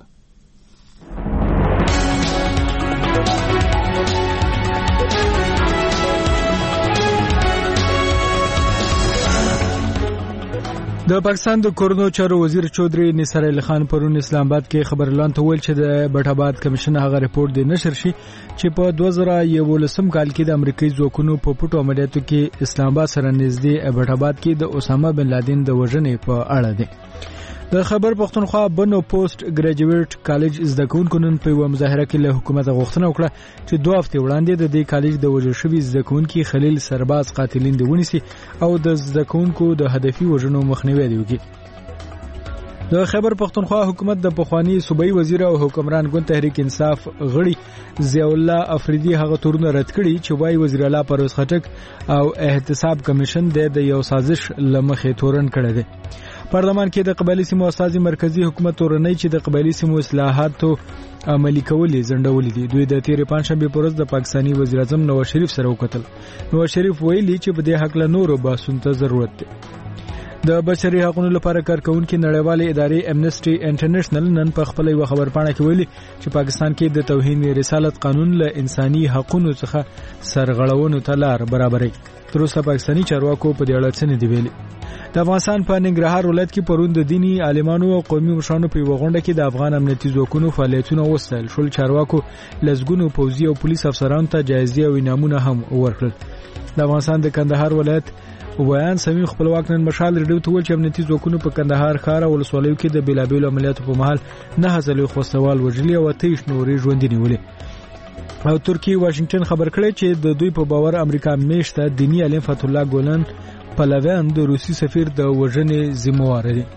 د پاکستان د کورونو چارو وزیر چودري نثار علي خان پرون اسلام آباد کې خبرلان ته ویل چې د بټ آباد کمیشن هغه ریپورت دی نشر شي چې په دوه زره یولسم کال کې د امریکایي ځواکونو په پټو عملیاتو کې اسلام آباد سره نږدې بټ آباد کې د اسامه بن لادن د وژنې په اړه دی. د خبر پښتونخوا بنو پوسټ ګریجویټ کالج زده کوونکو نن په یوه مظاهره کې له حکومت غوښتنه وکړه چې دوه هفتې وړاندې د دې کالج د وژل شوي زده کوونکي خلیل سرباز قاتلین دې ونیسي او د زده کوونکو د هدفي وژنو مخنیوی دې وکړي. د خبر پښتونخوا حکومت د پخوانی صوبایي وزیر او حکمران ګوند تحریک انصاف غړي ضیاء الله افریدي هغه تورونه رد کړي چې وايي وزیر اعلی پرویز خټک او احتساب کمیشن د یو سازش لمخې تورن کړی دی. پارلمان کې د قبایلی سیمو اساسي مرکزی حکومت تورنۍ چې د قبایلی سیمو اصلاحاتو عملي کولې ځنډولې دي. دوی د تیرې پنځشنبه په ورځ د پاکستاني وزیر اعظم نواز شریف سره وکتل. نواز شریف ویلي چې په دې حق له نورو بحثونو ته ضرورت دی. د بشري حقوقو لپاره کارکونکو نړیوالې ادارې امنیسټي انټرنیشنل نن په خپل یو خبرپاڼه کې ویلي چې پاکستان کې د توهین رسالت قانون له انساني حقوقو څخه سرغړونو ته لار برابرې. تر اوسه پاکستاني چارواکو په دې اړه څه نه دی ویلي. د افغانستان په ننګرهار ولایت کې پرون د دینی عالمانو او قومي مشرانو په غونډه کې د افغان امنیتي ځواکونو فعالیتونه وستایل شول. چارواکو لزګونو پوځي او پولیس افسرانو ته جایزې او انعامونه هم ورکړل. د افغانستان د کندهار ولایت وبیان سمي خپلواک نن مشال ریډیو ته ویل چې امنیتي ځواکونو په کندهار ښار او ولسوالیو کې د بیلابیلو عملیاتو په مهال نه ځلې خوستوال وژلي او تیش نورې ژوندۍ نیولې. او ترکیه واشنگټن خبر کړی چې د دوی په باور امریکا میشته دینی علم فتح الله ګولن پلویان د روسي سفیر د وژنې ذمہوار دي.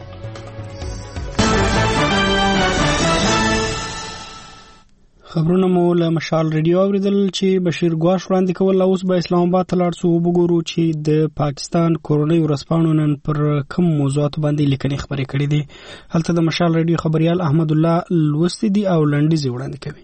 خبرونه مو له مشال ریډیو اوریدل چې بشیر ګواش وړاندې کول. اوس به اسلام آباد ته لاړ شو وګورو چې د پاکستان کورونی ورسپانو نن پر کوم موضوعات باندې لیکنې خبرې کړې دي. هلته د مشال ریډیو خبريال احمد الله لوستي دي او لنډیز وړاندې کوي.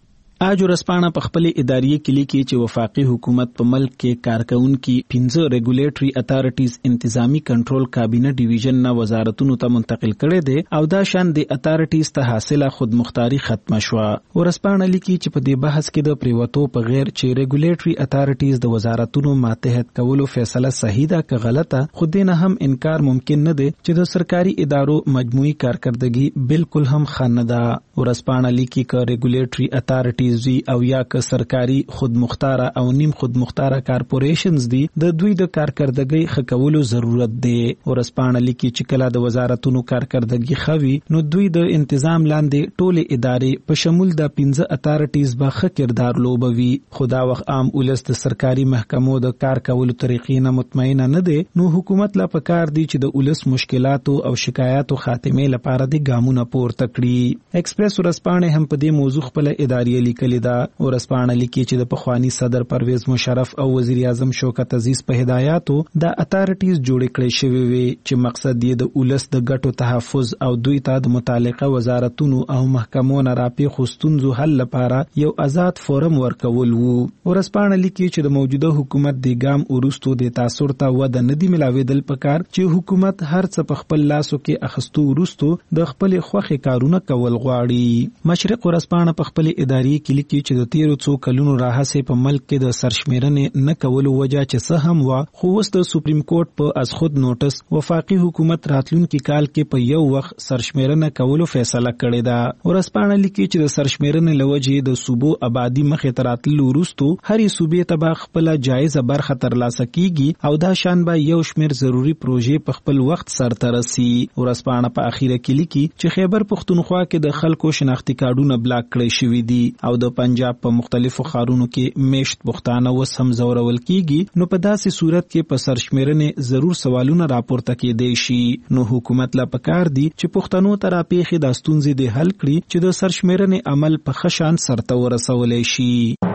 اج ورسپانه په خپل اداري کلی کې چې وفاقي حکومت په ملک کې کارکونکو پنځه ریګولیټري اتارټیز انتظامی کنټرول کابینه ډیویژن نه وزارتونو ته منتقل کړي دي او دا شان د اتارټیز ته حاصله خودمختاري ختمه شو. ورسپانه لیکي چې په دې بحث کې د پریوتو په غیر چې ریګولیټري اتارټیز د وزارتونو ماتحت کولو فیصله صحیح ده که غلطه خو دې نه هم انکار ممکن نه دی چې د سرکاري ادارو مجموعي کارکردګي بالکل هم خنه ده. ورسپانه لیکي چې ریګولیټري اتارټیز او یا که سرکاري خودمختاره او نیم خودمختاره کارپوریشنز دي د دوی د کارکردګۍ ښه کولو ضرورت دی. ورسپانه لیکي چې کله د وزارتونو کارکردګي خوي نو دوی د انتظام لاندې ټولې ادارې په شمول د پنځه اتارټیز به ښه کردار لوبوي. خو دا وخت عام ولس د سرکاري محکمو د کار کولو طریقې نه مطمئنه نه دي نو حکومت لا پکار دی چې د ولس مشکلاتو او شکایاتو خاتمه لپاره د ګامونه پورته کړي. ایکسپریس ورسپانه هم په دې موضوع خپل اداري لیکلي ده. ورسپانه لیکي چې د پخوانی صدر پرویز مشرف او وزیر اعظم شوکت عزیز په هدایاتو د اتارټیز جوړ کړي شوی وي چې مقصد یې د ولس د ګټو تحفظ او دوی ته د متعلقه وزارتونو او محکمو نه راپې خستونزو حل لپاره یو آزاد فورم ورکول وو. ورسپانه لیکي چې د موجوده حکومت د ګام ورستو د تاثیر ته ود نه دی ملاویدل پکار چې حکومت هر څه په خپل لاسو کې اخستو ورستو د خپل خوخي کارونه کول غواړي. مشرق ورسپانه په خپل اداري کې لیکي چې د تیرو څو کلونو راهسې په ملک کې د سرشمیرنې نه کولو وجه چې څه هم وا خو اوس د سپریم کورټ په از خود نوټس وفاقي حکومت راتلونکي کال کې په یو وخت سرشمیرنه کولو فیصله کړې ده. ورسپانه لیکي چې د سرشمیرنې لوجې د صوبو آبادی مخې ته راتلو وروستو هرې صوبې ته به خپل جایزه برخه ترلاسه کیږي او دا شان به یو شمیر ضروری پروژې په خپل وخت سرته رسي. ورسپانه په اخیره کې لیکي چې خیبر پښتونخوا کې د خلکو شناختی کارډونه بلاک کړي شوي دي او د پنجاب په مختلفو ښارونو کې میشت پښتانه وس هم زورول کیږي نو په داسې صورت کې په سرشمیرنې ضرور سوالونه راپورته کېدای شي. نو حکومت لا پکار دی چې پښتنو ته راپېښې د ستونزې د حل کړي چې د سرشمیرنې عمل په ښه شان سرته ورسولی شي.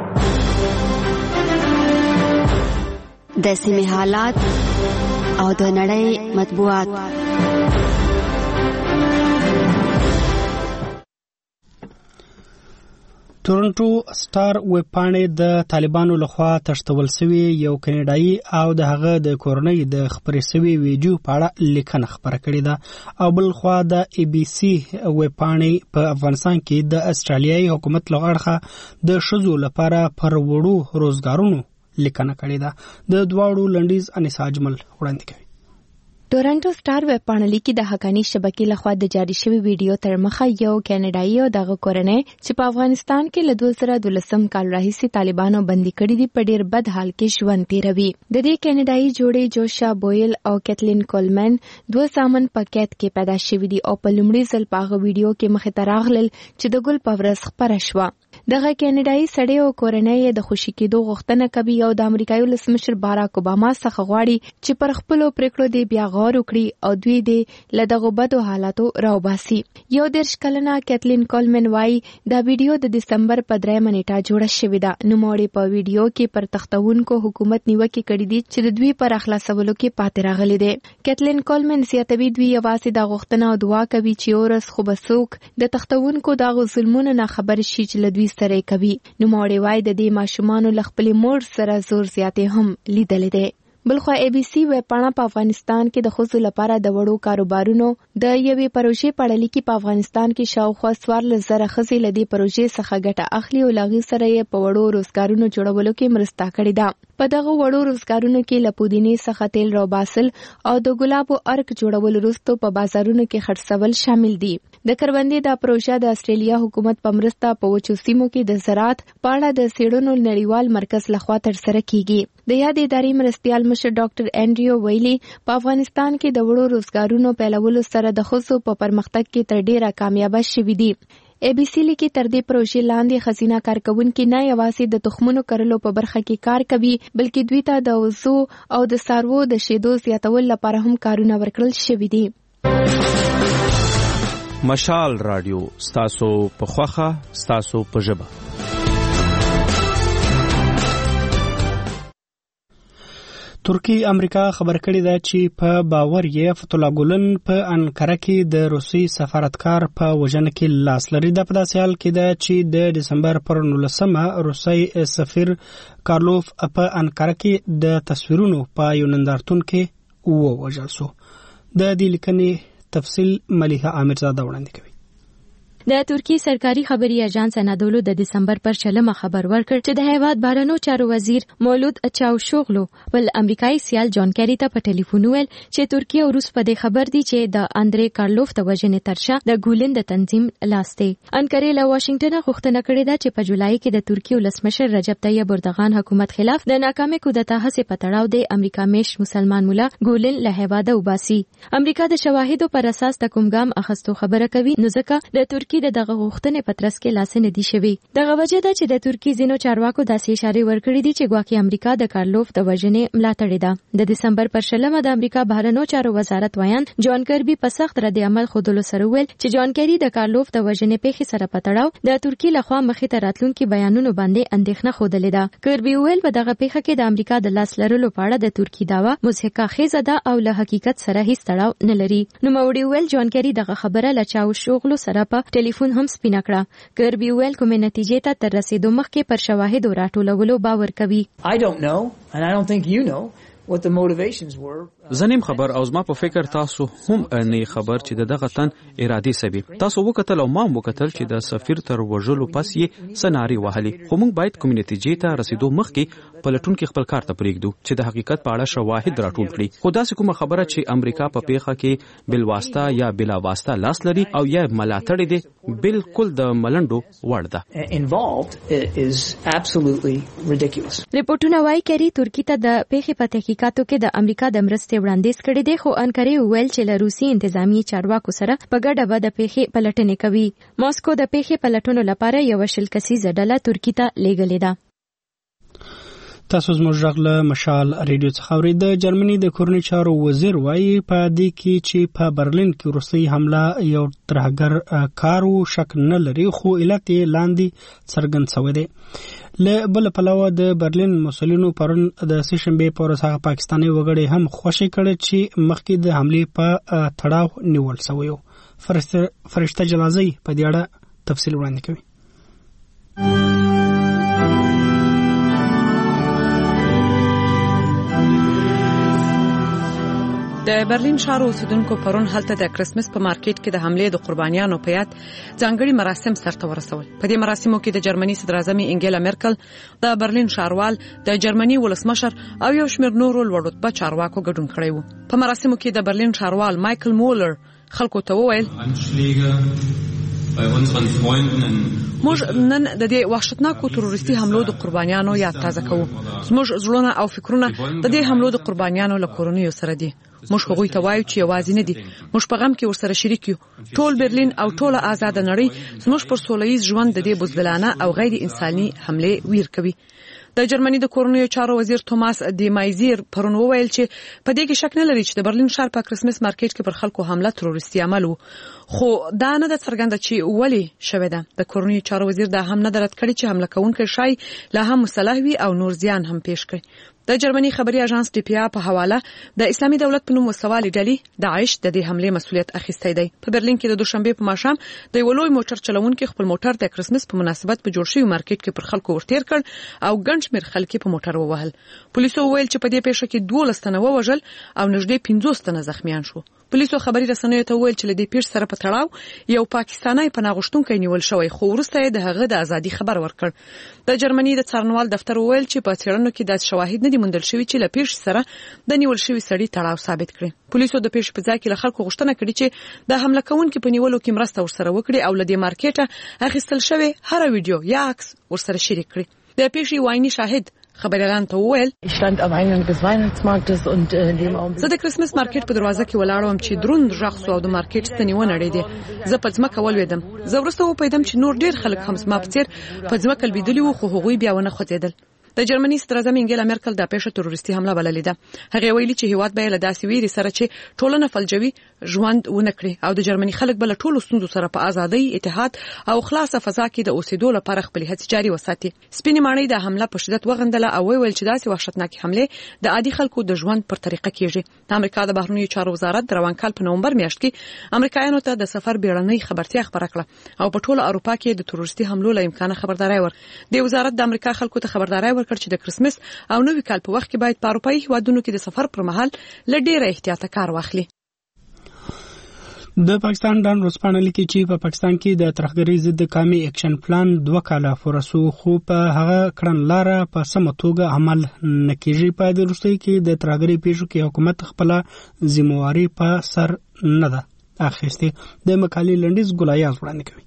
د سیمې حالات او د نړۍ مطبوعات. تورنټو سټار ویب پاڼې د طالبانو لخوا تشتول شوی یو کینیډایي او د هغه د کورنۍ د خبرې شوی ویډیو په اړه لیکنه خبره کړې ده او بل خوا د ای بي سي ویب پاڼې په افغانستان کې د استرالیایي حکومت له اړخه د ښځو لپاره پر وړو روزګارونو لیکنه کړې ده. د دواړو لنډیز انیسا اجمل وړاندې کوي. تورنټو سټار ویب پاڼه لیکي د حقانی شبکې لخوا د جاری شوی ویډیو تر مخه یو کینیډایي او دغه کورنۍ چې په افغانستان کې له دوه زره دولسم کال راهیسې طالبانو بندي کړي دي په ډیر بد حال کې ژوند تیروي. د دې کینیډایي جوړې جوشا بویل او کیتلین کولمن دوه سامن په کېت کې پیدا شوي دي او په لومړي ځل په هغه ویډیو کې مخې ته راغلل چې د ګل په ورځ خپره شوه. دغه کینیډایي سړی او کورنۍ د خوشي کېدو غوښتنه کوي او د امریکایي ولسمشر باراک اوباما څخه غواړي چې پر خپلو پریکړو دی بیا غور وکړي او دوی دې له دغو بدو حالاتو راوباسي. یو دېرش کلنه کیتلین کولمن وایي دا ویډیو د دسمبر په دریمه نیټه جوړه شوې ده. نوموړې په ویډیو کې پر تختونکو حکومت نیوکې کړې دي چې د دوی پر اخلاصولو کې پاتې راغلي دي. کیتلین کولمن زیاتوي دوی یوازې دا غوښتنه او دعا کوي چې ورځ خو به څوک د تختونکو دغو ظلمونو نه خبر شي چې له دوی سره کوي. نوموړې وایي د دې ماشومانو له خپلې مور سره زور زیاتې هم لیدلې دي. بلخوا ای بي سي ویب پاڼه په افغانستان کې د ښځو لپاره د وړو کاروبارونو د یوې پروژې په اړه لیکي. په افغانستان کې شاوخوا څوارلس زره ښځې له دې پروژې څخه ګټه اخلي او له هغې سره یې په وړو روزګارونو جوړولو کې مرسته کړې ده. په دغه وړو روزګارونو کې له پودینې څخه تیل راوباسل او د ګلابو ارک جوړول وروسته په بازارونو کې خرڅول شامل دي. د کروندې دا پروژه د استرالیا حکومت په مرسته په وچو سیمو کې د زراعت په اړه د څېړنو نړیوال مرکز لخوا ترسره کیږي. د یادې ادارې مرستیال مشر ډاکټر انډریو ویلي په افغانستان کې د وړو روزګارونو پیلولو سره د ښځو په پرمختګ کې تر ډیره کامیابه شوي دي. ای بي سی لیکي تر دې پروژې لاندې ښځینه کارکوونکي نه یوازې د تخمونو کرلو په برخه کې کار کوي بلکې دوی ته د وزو او د څاروو د شیدو زیاتول لپاره هم کارونه ورکړل شوي دي. مشال رادیو ستاسو په خوخه ستاسو په ژبه. ترکی امریکا خبر کړی ده چې په باور یې فتح الله ګولن په انکره کې د روسي سفارتکار په وژنه کې لاس لري. د په داسې حال کې ده چې د دسمبر پر نولسمه روسي سفیر کارلوف په انکره کې د تصویرونو په یو نندارتون کې ووژل شو. د دې لیکنې تفصیل ملیحه عامرزاده وړاندې کوي. د ترکی سرکاري خبري اژانس انادولو د دسمبر پر شلمه خبر ورکړ چې د هیواد بهرنیو چارو وزیر مولود چاوشوغلو ول امریکایي سیال جان کیری ته په ټلیفون ویل چې ترکیه او روس په دې خبر دي چې د اندرې کارلوف د وژنې ترشا د ګولن د تنظیم لاسته. انکره له واشنگټن غوښتنه کړې ده چې په جولای کې د ترکیه ولسمشر رجب طیب اردوغان حکومت خلاف د ناکامه کودتا هڅه په تړاو د امریکا میش مسلمان مولا ګولن له هیواده وباسي. امریکا د شواهدو پر اساس د کوم ګام اخستو خبره کوي نو ځکه د ترکیه د دغه غوښتنې په ترڅ کې لاس نه دی شوی. دغه وجه ده چې د ترکیه زینو چارواکو داسې اشاره ورکړې دي چې ګواکې امریکا د کارلوف د وژنې ملاتړ ده. د دسمبر پر شلمه د امریکا بهرنیو چارو وزارت وایان جان کربي په سخت رد عمل خودلو سره ویل چې جان کیری د کارلوف د وژنې پیښې سره په تړاو د ترکیه لخوا مخې ته راتلونکي بیانونو باندې اندېښنه خوده ده. کربي ویل په دغه پیښه کې د امریکا د لاس لرلو په اړه د ترکیه داوا مضحکه خیزه ده او له حقیقت سره هیڅ تړاو نه لري. نو موري ویل جان کیری دغه خبره لچاو شغلو سره په ټلیفون هم سپینه کړه. کربي ویل کومې نتیجې ته تر رسیدو مخکې پر شواهدو راټولولو باور کوي. I don't know and I don't think you know what the motivations were. زنیم خبر او زما په فکر تاسو هم نه خبر چې دغه تن ارادي سبي. تاسو وکتل او ما وکتل چې د سفیر تر وژلو پس یې سناري وهلي. خو موږ باید کومې نتیجې ته رسیدو مخکې پلټون کې خپل کار ته پریږدو چې د حقیقت په اړه شواهد راټول کړي. خو داسې کومه خبره چې امریکا په پیښه کې بل واسطه یا بلا واسطه لاس لري او یا ملاتړ دي بالکل د ملنډو وړ ده. Involved is absolutely ridiculous. ریپورتونه وايي کری ترکیه ته د پیښې په تحقیقاتو کې د امریکا د مرستې وړاندیز کړی دی خو انکره ویل چې له روسي انتظامی چارواکو سره په ګډه به د پیښې پلټنې کوي. ماسکو د پیښې پلټنو لپاره یو شل کسیزه ډله ترکیه ته لیږلې ده. تاسو زموږ غږ له مشال ریډیو څخه اورئ. د جرمني د کورنۍ چارو وزیر وایي په دې کې چې په برلین کې روسي حمله یو ترهګر کار و شک نه لري خو علت یې لاندې څرګند شوی دی. له بل پلوه د برلین مسولینو پرون د سشنبه پر ورځ پاکستاني وګړي هم خوشی کړي چې مخکې د حمله په تړاو نیول شوی. فرشته جلازي په دې اړه تفصیل وړاندې کوي. The German Foreign Ministry said Monday that the attacks were carried out by Russian forces. فرشته جلازی په دې اړه تفصیل وړاندې کوي. د برلین ښار اوسیدونکو پرون هلته د کرسمس په مارکیټ کې د حملې د قربانیانو په یاد ځانګړي مراسم سرته ورسول. په دې مراسمو کې د جرمني صدر اعظم انګیلا مرکل، د برلین ښاروال، د جرمني ولسمشر او یو شمېر نورو لوړ رتبه چارواکو ګډون کړی و. په مراسمو کې د برلین ښاروال مایکل مولر خلکو ته وویل موږ نن د دې وحشتناکو تروریستي حملو د قربانیانو یاد تازه کوو. زموږ زړونه او فکرونه د دې حملو د قربانیانو له کورنیو سره دي. موږ هغوی ته وایو چې یوازې نه دي، موږ په غم کې ورسره شریک یو. ټول برلین او ټوله آزاده نړۍ زموږ پر سوله ییز ژوند د دې بزدلانه او غیر انساني حملې ویر کوي. د جرمني د کورنیو چارو وزیر توماس دی مایزیر پرون وویل چې په دې کې شک نه لري چې د برلین ښار په کرسمس مارکیټ کې پر خلکو حمله تروریستي عمل و، خو دا نه د څرګنده چې ولې شوې ده. د کورنیو چارو وزیر دا هم نه درد کړی چې حمله کوونکی شای لا هم مسلح وي او نور زیان هم پیښ کړي. د جرمني خبري اژانس ډي پی ا په حواله د اسلامي دولت په نوم وسوالې ډلې داعش د دې حملې مسؤلیت اخیستی دی. په برلین کې د دوشنبه په ماښام د یو لوی موټر چلوونکي خپل موټر د کرسمس په مناسبت په جوړ شوی مارکیټ کې پر خلکو ورتیر کړ او ګڼ شمېر خلک په موټر ووهل. پولیسو وویل چې په دې پیښه کې دولس تنه ووژل او نږدې پنځوس تنه زخمیان شو. پولیسو خبري رسنیو ته وویل چې له دې پیښې سره په تړاو یو پاکستانی پناه غوښتونکی نیول شوی، خو وروسته یې د هغه د ازادي خبر ورکړ. د جرمني د څارنوال دفتر وویل چې په څېړنو کې داسې شواهد نه دي موندل شوي چې له پیښې سره د نیول شوي سړي تړاو ثابت کړي. پولیسو د پیښې په ځای کې له خلکو غوښتنه کړې چې د حمله کوونکي په نیولو کې مرسته ورسره وکړي او له دې مارکیټه اخیستل شوی هر ویډیو یا عکس ورسره شریک کړي. د پیښې وایني شاهد خبريالان ته وویل زه د کرسمس مارکیټ په دروازه کې ولاړ وم چې دروند غږ سو او د مارکیټ ستنې ونړېدې. زه په ځمکه ولوېدم. زه وروسته وپوهېدم چې نور ډېر خلک هم زما په څېر په ځمکه لوېدلي وو، خو هغوی بیا ونه خوځېدل. د جرمني صدر اعظم انګیلا مرکل دا پیښه تروریستي حمله بللې ده. هغه ویلي چې هیواد به له داسې ویري سره چې ټولنه فلجوي ژوند ونه کړي او د جرمني خلک بل ټولو ستونزو سره په ازادۍ، اتحاد او خلاصه فضا کې د اوسېدو لپاره خپل هڅې جاري وساتي. سپینې ماڼۍ د حمله په شدت وغندله او ویل چې داسې وحشتناکې حملې د عادي خلکو د ژوند پر طریقه کېږي. د امریکا د بهرنیو چارو وزارت د روان کال په نومبر میاشت کې امریکایانو ته د سفر بیړنۍ خبرتیا خبره کړه او په ټوله اروپا کې د تروریستي حملو له امکانه خبرداري ور. د وزارت د امریکا خلکو ته خبرداري ورکړ چې د کرسمس او نوې کال په وخت کې باید په اروپایي هیوادونو کې د سفر پر مهال له ډېره احتیاطه کار واخلي. د پاکستان ډان ورځپاڼه لیکي چې په پاکستان کې د ترهګرۍ ضد قومي اکشن پلان دوه کاله پوره سو، خو په هغه کړنلاره په سمه توګه عمل نه کېږي. په دې وروستیو کې د ترهګرۍ پیښو کې حکومت خپله ذمہواري په سر نه ده اخیستې. د مقالې لنډیز ګلایاز وړاندې کوي.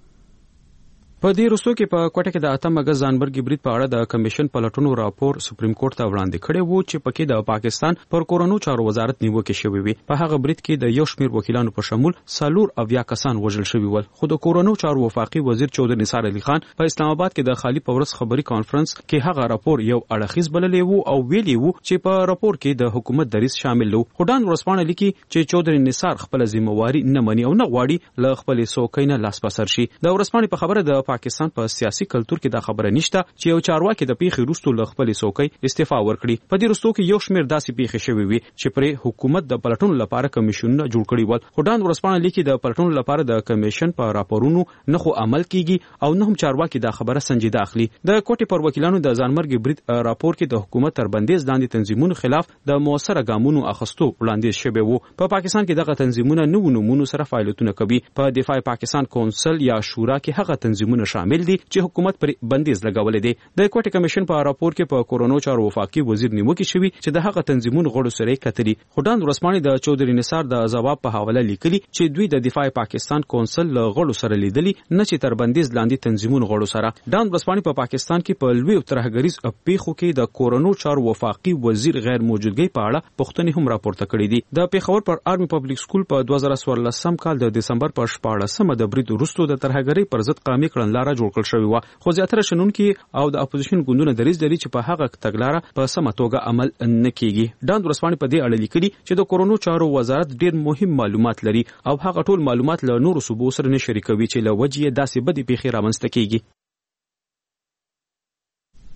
په دې وروستو کې په کوټه کې د اتم اگست ځانبرګي برید په اړه د کمیشن پلټونو راپور سپریم کورټ ته وړاندې کړی وو چې پکې د پاکستان پر کورونو چارو وزارت نیوکه شوې وي. په هغه برید کې د یو شمېر وکیلانو په شمول څلور اویا کسان وژل شوي ول، خو د کورونو چارو وفاقي وزیر چودري نثار علي خان په اسلام آباد کې د خالي پورس خبري کانفرنس کې هغه راپور یو اړخیز بللی وو او ویلي وو چې په راپور کې د حکومت دریځ شامل وو. خدان ورسپانه لیکي چې چودري نثار خپل ذمہواري نه مني او نه غواړي له خپل سوکۍ نه لاس پسر شي. د ورسپانه په خبره د پاکستان په سیاسي کلتور کې دا خبره نشته چې یو چارواکي د پیښې وروسته له خپل سوکۍ استعفا ورکړي. په دې وروستو کې یو شمېر داسې پیښې شوې وي چې پر حکومت د پلټونو لپاره کمیشنونه جوړ کړي ول. خدان ورسپانه لیکي د پلټونو لپاره د کمیشن په راپورونو نه خو عمل کیږي او نه هم چارواکي دا خبره سنجیده اخلي. د کوټې پر وکیلانو د ځانمرګي برید راپور کې د حکومت تر بندیز لاندې تنظیمونو خلاف د موثره ګامونو اخیستو وړاندیز شوی وو. په پاکستان کې دغه تنظیمونه نو نمونه سره فعالیتونه کوي. په دفاع پاکستان کونسل یا شورا کې هغه تنظیمونه شامل دي چې حکومت پر بندیز لګولې دي. د کوټې کمیشن په راپور کې په کورونو چارو وفاقي وزیر نیوکه شوی چې د هغه تنظیمونو غړو سره کتري. خدان ورسپانه د چودري نثار د جواب په حواله لیکلي چې دوی د دفاع پاکستان کونسل له غړو سره لیدلي نه چې تر بندیز لاندې تنظیمونو غړو سره. ډان ورسپانه په پاکستان کې په لوی ترهګریز پیښو کې د کورونو چارو وفاقي وزیر غیر موجودګۍ په اړه پوښتنې هم راپورته کړې دي. د پیښور پر آرمي پبلک سکول په دوه زره څوارلسم کال د دسمبر په شپاړسمه د برید وروسته د ترهګرۍ پر ضد قومي کړنلاره جوړ کړل شوی و، خو زیاتره شنونکي او د اپوزیشن ګوندونو دریځ لري چې په هغه تګلاره په سمه توګه عمل نه کیږي. ډان ورسپانه په دې اړه لیکلي چې د کورونو چارو وزارت ډېر مهم معلومات لري او هغه ټول معلومات له نورو صوبو سره نه شریکوي چې له وجې داسې بدې پیښې رامنځته کیږي.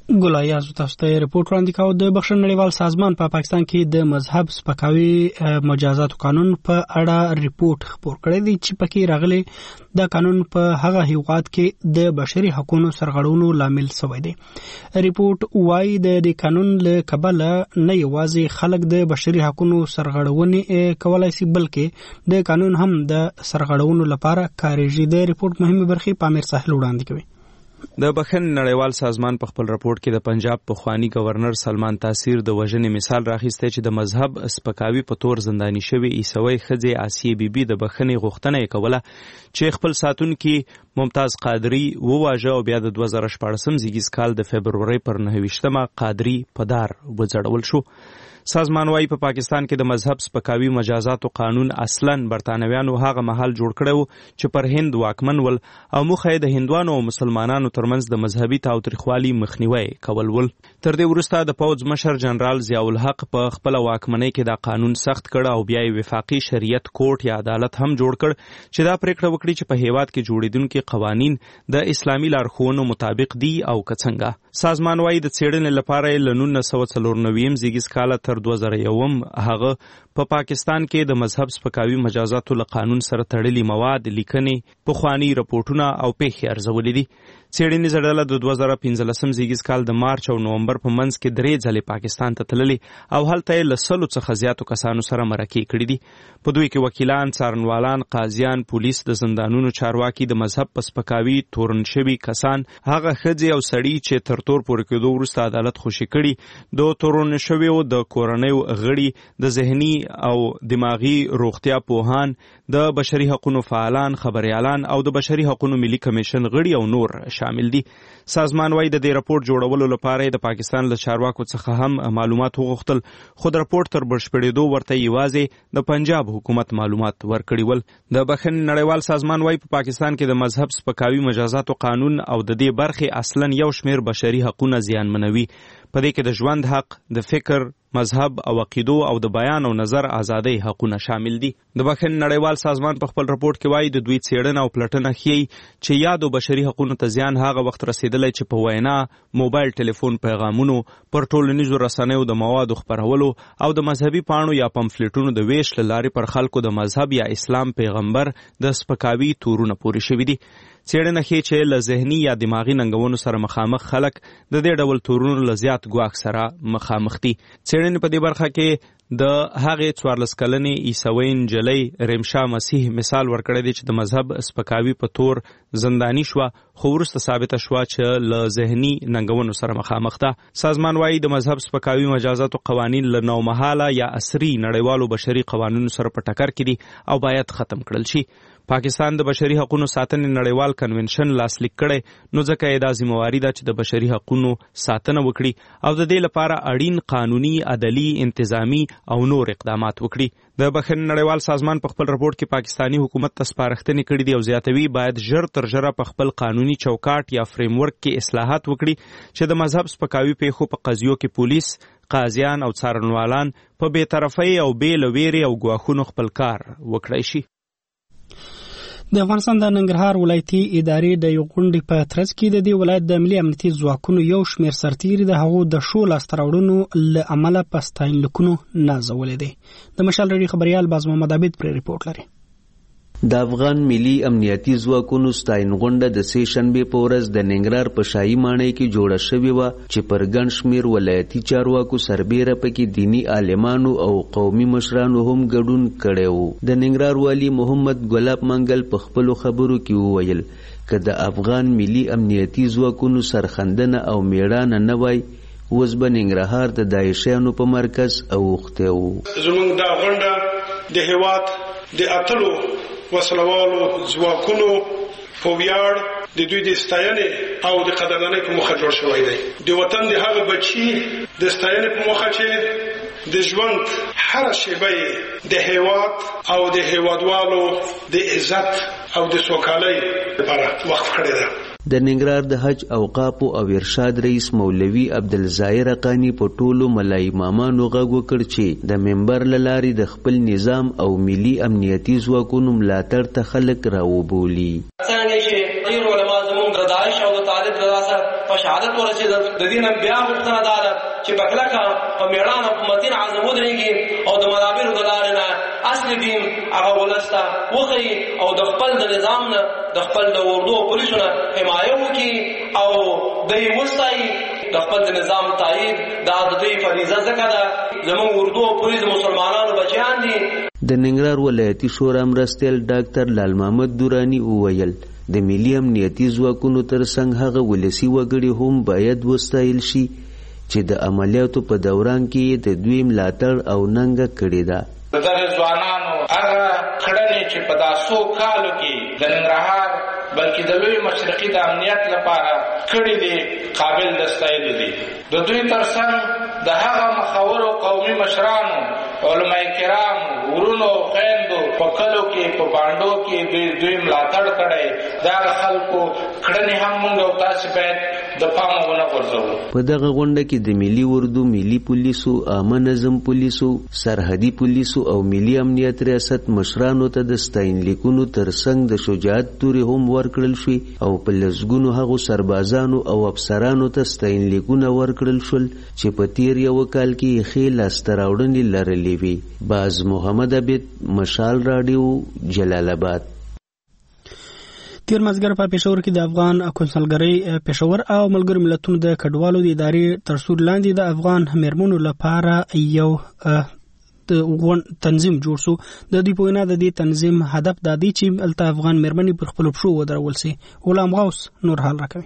ګلایاز تاسو ته ریپورت وړاندې کاوه. د بخښنې نړیوال سازمان په پا پاکستان کې د مذهب سپکاوي مجازات قانون په اړه ریپورت خپور کړی دی چې پکې راغلي دا قانون په هغه هیواد کې د بشري حقوقو سرغړونو لامل شوی دی. ریپورت وايي د دې قانون له کبله نه یوازې خلک د بشري حقوقو سرغړونې کولای شي بلکې د قانون هم د سرغړونو لپاره کارېږي. د ریپورت مهمه برخې پامیر ساحل وړاندې کوي. د بخښنې نړیوال سازمان په خپل راپورټ کې د پنجاب پخوانی گورنر سلمان تاثیر د وژنې مثال راخیسته چې د مذهب سپکاوي په تور زندانی شوی عیسوي ښځې آسیه بیبي د بخښنې غوښتنه یې کوله چې خپل ساتونکي ممتاز قادری وواژه او بیا د دوه زره شپاړسم زیږیز کال د فبرورۍ پر نهه ویشتمه قادری په دار وځړول شو. سازمان وايي په پا پاکستان کې د مذهب سپکاوي مجازاتو قانون اصلاً برتانویانو هغه مهال جوړ کړو چې پر هند واکمن ول او مخه د هندوانو او مسلمانانو ترمنځ د مذهبي تاوتریخوالي مخنیوي کول ول. تر دې وروسته د پوځ مشر جنرال ضیاء الحق په خپل واکمنۍ کې دا قانون سخت کړ او بیا یې وفاقي شریعت کورټ یا عدالت هم جوړ کړ چې دا پریکړه وکړي چې په هیواد کې جوړیدونکي قوانین د اسلامي لارښوونو مطابق دي او کڅنګه. سازمان وايي د څېړنې لپاره له نولس سوه څلور نوي زیږیز کال تر دوه زره یوم هغه په پا پاکستان کې د مذهب سپکاوي مجازاتو له قانون سره تړلي مواد لیکنې پخوانی رپورټونه او پیښې ارزولې دي. څېړنیزه ډله د دوه زره پنځلسم زیږیز کال د مارچ او نومبر په منځ کې درې ځلې پاکستان ته تللي او هلته یې له سلو څخه زیاتو کسانو سره مرکې کړي دي. په دوی کې وکیلان، څارنوالان، قاضیان، پولیس، د زندانونو چارواکي، د مذهب په سپکاوي تورن شوي کسان، هغه ښځې او سړي چې تر تور پورې کېدو وروسته عدالت خوشي کړي، د تورن شویو د کورنیو غړي، د ذهني او دماغي روغتیا پوهان، د بشري حقوقو فعالان، خبريالان او د بشري حقوقو ملي کمیشن غړي او نور شامل دي. سازمان وايي د دې راپور جوړولو لپاره د پاکستان له چارواکو څخه هم معلومات وغوښتل، خو د راپور تر بشپړېدو ورته یوازې د پنجاب حکومت معلومات ورکړي ول. د بخښنې نړیوال سازمان وايي په پاکستان کې د مذهب سپکاوي مجازاتو قانون او د دې برخې اصلاً یو شمیر بشري حقوقونه زیانمنوي. په دې کې د ژوند حق، د فکر، مذهب او عقیدو او د بیان او نظر ازادۍ حقونه شامل دي. د بخښنې نړیوال سازمان په خپل راپورټ کې وایي د دوی څېړنه او پلټنه ښیي چې یادو بشري حقوقو ته زیان هغه وخت رسیدلی چې په وینا، موبایل ټلیفون پیغامونو، پر ټولنیزو رسنیو د موادو خپرولو او د مذهبي پاڼو یا پمفلیټونو د ویش له لارې پر خلکو د مذهب یا اسلام پیغمبر د سپکاوي تورونه پورې شوي دي. څېړنه ښیي چې له ذهني یا دماغي ننګونو سره مخامخ خلک د دې ډول تورونو له زیات ګواښ سره مخامخ دي. څېړنې په دې برخه کې د هغې څوارلس کلنې عیسوۍ نجلۍ ریمشا مسیح مثال ورکړی دی چې د مذهب سپکاوي په تور زندانی شوه، خو وروسته ثابته شوه چې له ذهني ننګونو سره مخامخ ده. سازمان وايي د مذهب سپکاوي مجازاتو قوانین له نومهاله یا عصري نړیوالو بشري قوانینو سره په ټکر کې دي او باید ختم کړل شي. پاکستان د بشري حقوقو ساتنې نړیوال کنونشن لاسلیک کړی، نو ځکه یې دا ذمہواري ده چې د بشري حقوقو ساتنه وکړي او د دې لپاره اړین قانوني، عدلي، انتظامی او نور اقدامات وکړي. د بخښنې نړیوال سازمان په خپل راپورټ کې پاکستانی حکومت ته سپارښتنې کړي دي او زیاتوي باید ژر تر ژره په خپل قانوني چوکاټ یا فریم ورک کې اصلاحات وکړي چې د مذهب سپکاوي پیښو په قضیو کې پولیس، قاضیان او څارنوالان په بې طرفۍ او بې له ویرې او ګواښونو خپل کار وکړی شي. د افغانستان د ننګرهار ولایتي ادارې د یو غونډې په ترڅ کې د دې ولایت د ملي امنیتي ځواکونو یو شمېر سرتیري د هغو د ښو لاسته راوړنو له امله په ستاینلیکونو نازولی دی. د مشال راډیو خبریال باز محمد عابد پرې ریپورټ لري. د افغان ملي امنیتي ځواکونو ستاین غونډه د سې شنبې په ورځ د ننګرهار په شاهي ماڼۍ کې جوړه شوې وه چې پر ګڼ شمېر ولایتي چارواکو سربیره پکې دیني عالمانو او قومي مشرانو هم ګډون کړی و. د ننګرهار والي محمد ګلاب منګل په خپلو خبرو کې وویل که د افغان ملي امنیتي ځواکونو سرښندنه او میړانه نه وای، اوس به ننګرهار د داعشیانو په مرکز اوښتی و. زموږ دا غونډه د هېواد د اتلو وسلوالو ځواکونو په ویاړ د دوی د ستاینې او د قدردانۍ په موخه جوړ شوی دی. د وطن د هغه بچي د ستاینې په موخه چې د ژوند هره شیبه یې د هېواد او د هېوادوالو د عزت او د سوکالۍ لپاره وقف کړې ده. د ننګرهار د حج اوقافو او ارشاد رئیس مولوي عبدالظاهر حقانی په ټولو ملای امامانو غږ وکړ چې د منبر له لارې د خپل نظام او ملي امنیتي ځواکونو ملاتړ ته خلک راوبولي. څنګه چې ډېر علما زموږ د عائشہ او د طالب لاسه په شهادت ورسېد. د دې نن بیا غوښتنه دا ده چې په کلکه په میړانه په متین عزم ودرېږي او د منابرو د لارې نه اصلي دین هغه ولس ته وښیي او د خپل د نظام نه د خپل د اردو او پولیسو نه حمایه وکړي او دوی وستایي د خپل د نظام تایید دا د دوی فریضه ځکه ده. زموږ اردو او پولیس مسلمانانو بچیان دي. د ننګرهار ولایتي شورا مرستیال ډاکټر لال محمد دورانی وویل د ملي امنیتي ځواکونو ترڅنګ هغه ولسي وګړي هم باید وستایل شي چې د عملیاتو په دوران کې د دوی ملاتړ او ننګه کړې ده. د دغه ځوانانو هغه کړنې چې په داسو کالو کې د ننګرهار بلکې د لوی مشرقي د امنیت لپاره کړي دي قابل د ستایلو دي. د دوی ترڅنګ د هغه مخورو قومي مشرانو، علماء کرام، ورونو خویندو په کلو کې په بانډو کې دوی دوی ملاتړ کړی. دا خلکو کړنې هم موږ او تاسو باید د پامه ونه غورځوو. په دغه غونډه کې د ملي اردو، ملي پولیسو، عامه نظم پولیسو، سرحدي پولیسو او ملي امنیت ریاست مشرانو ته د ستاینلیکونو ترڅنګ د شجاعت تورې هم ورکړل شوې او په لسګونو هغو سربازانو او افسرانو ته ستاینلیکونه ورکړل شول چې په تیر یو کال کې یې ښې لاسته راوړنې لرلې وي. باز محمد عبید، مشال راډیو، جلال آباد. تیر مازګر په پېښور کې د افغان کونسلګرۍ پېښور او ملګرو ملتونو د کډوالو د ادارې تر سور لاندې د افغان میرمنو لپاره یو تنظیم جوړ شو. د دوی په وینا د دې تنظیم هدف دا دی چې الته افغان میرمنې پر خپلو پښو ودرول شي. غلام غوث نور حال راکوي.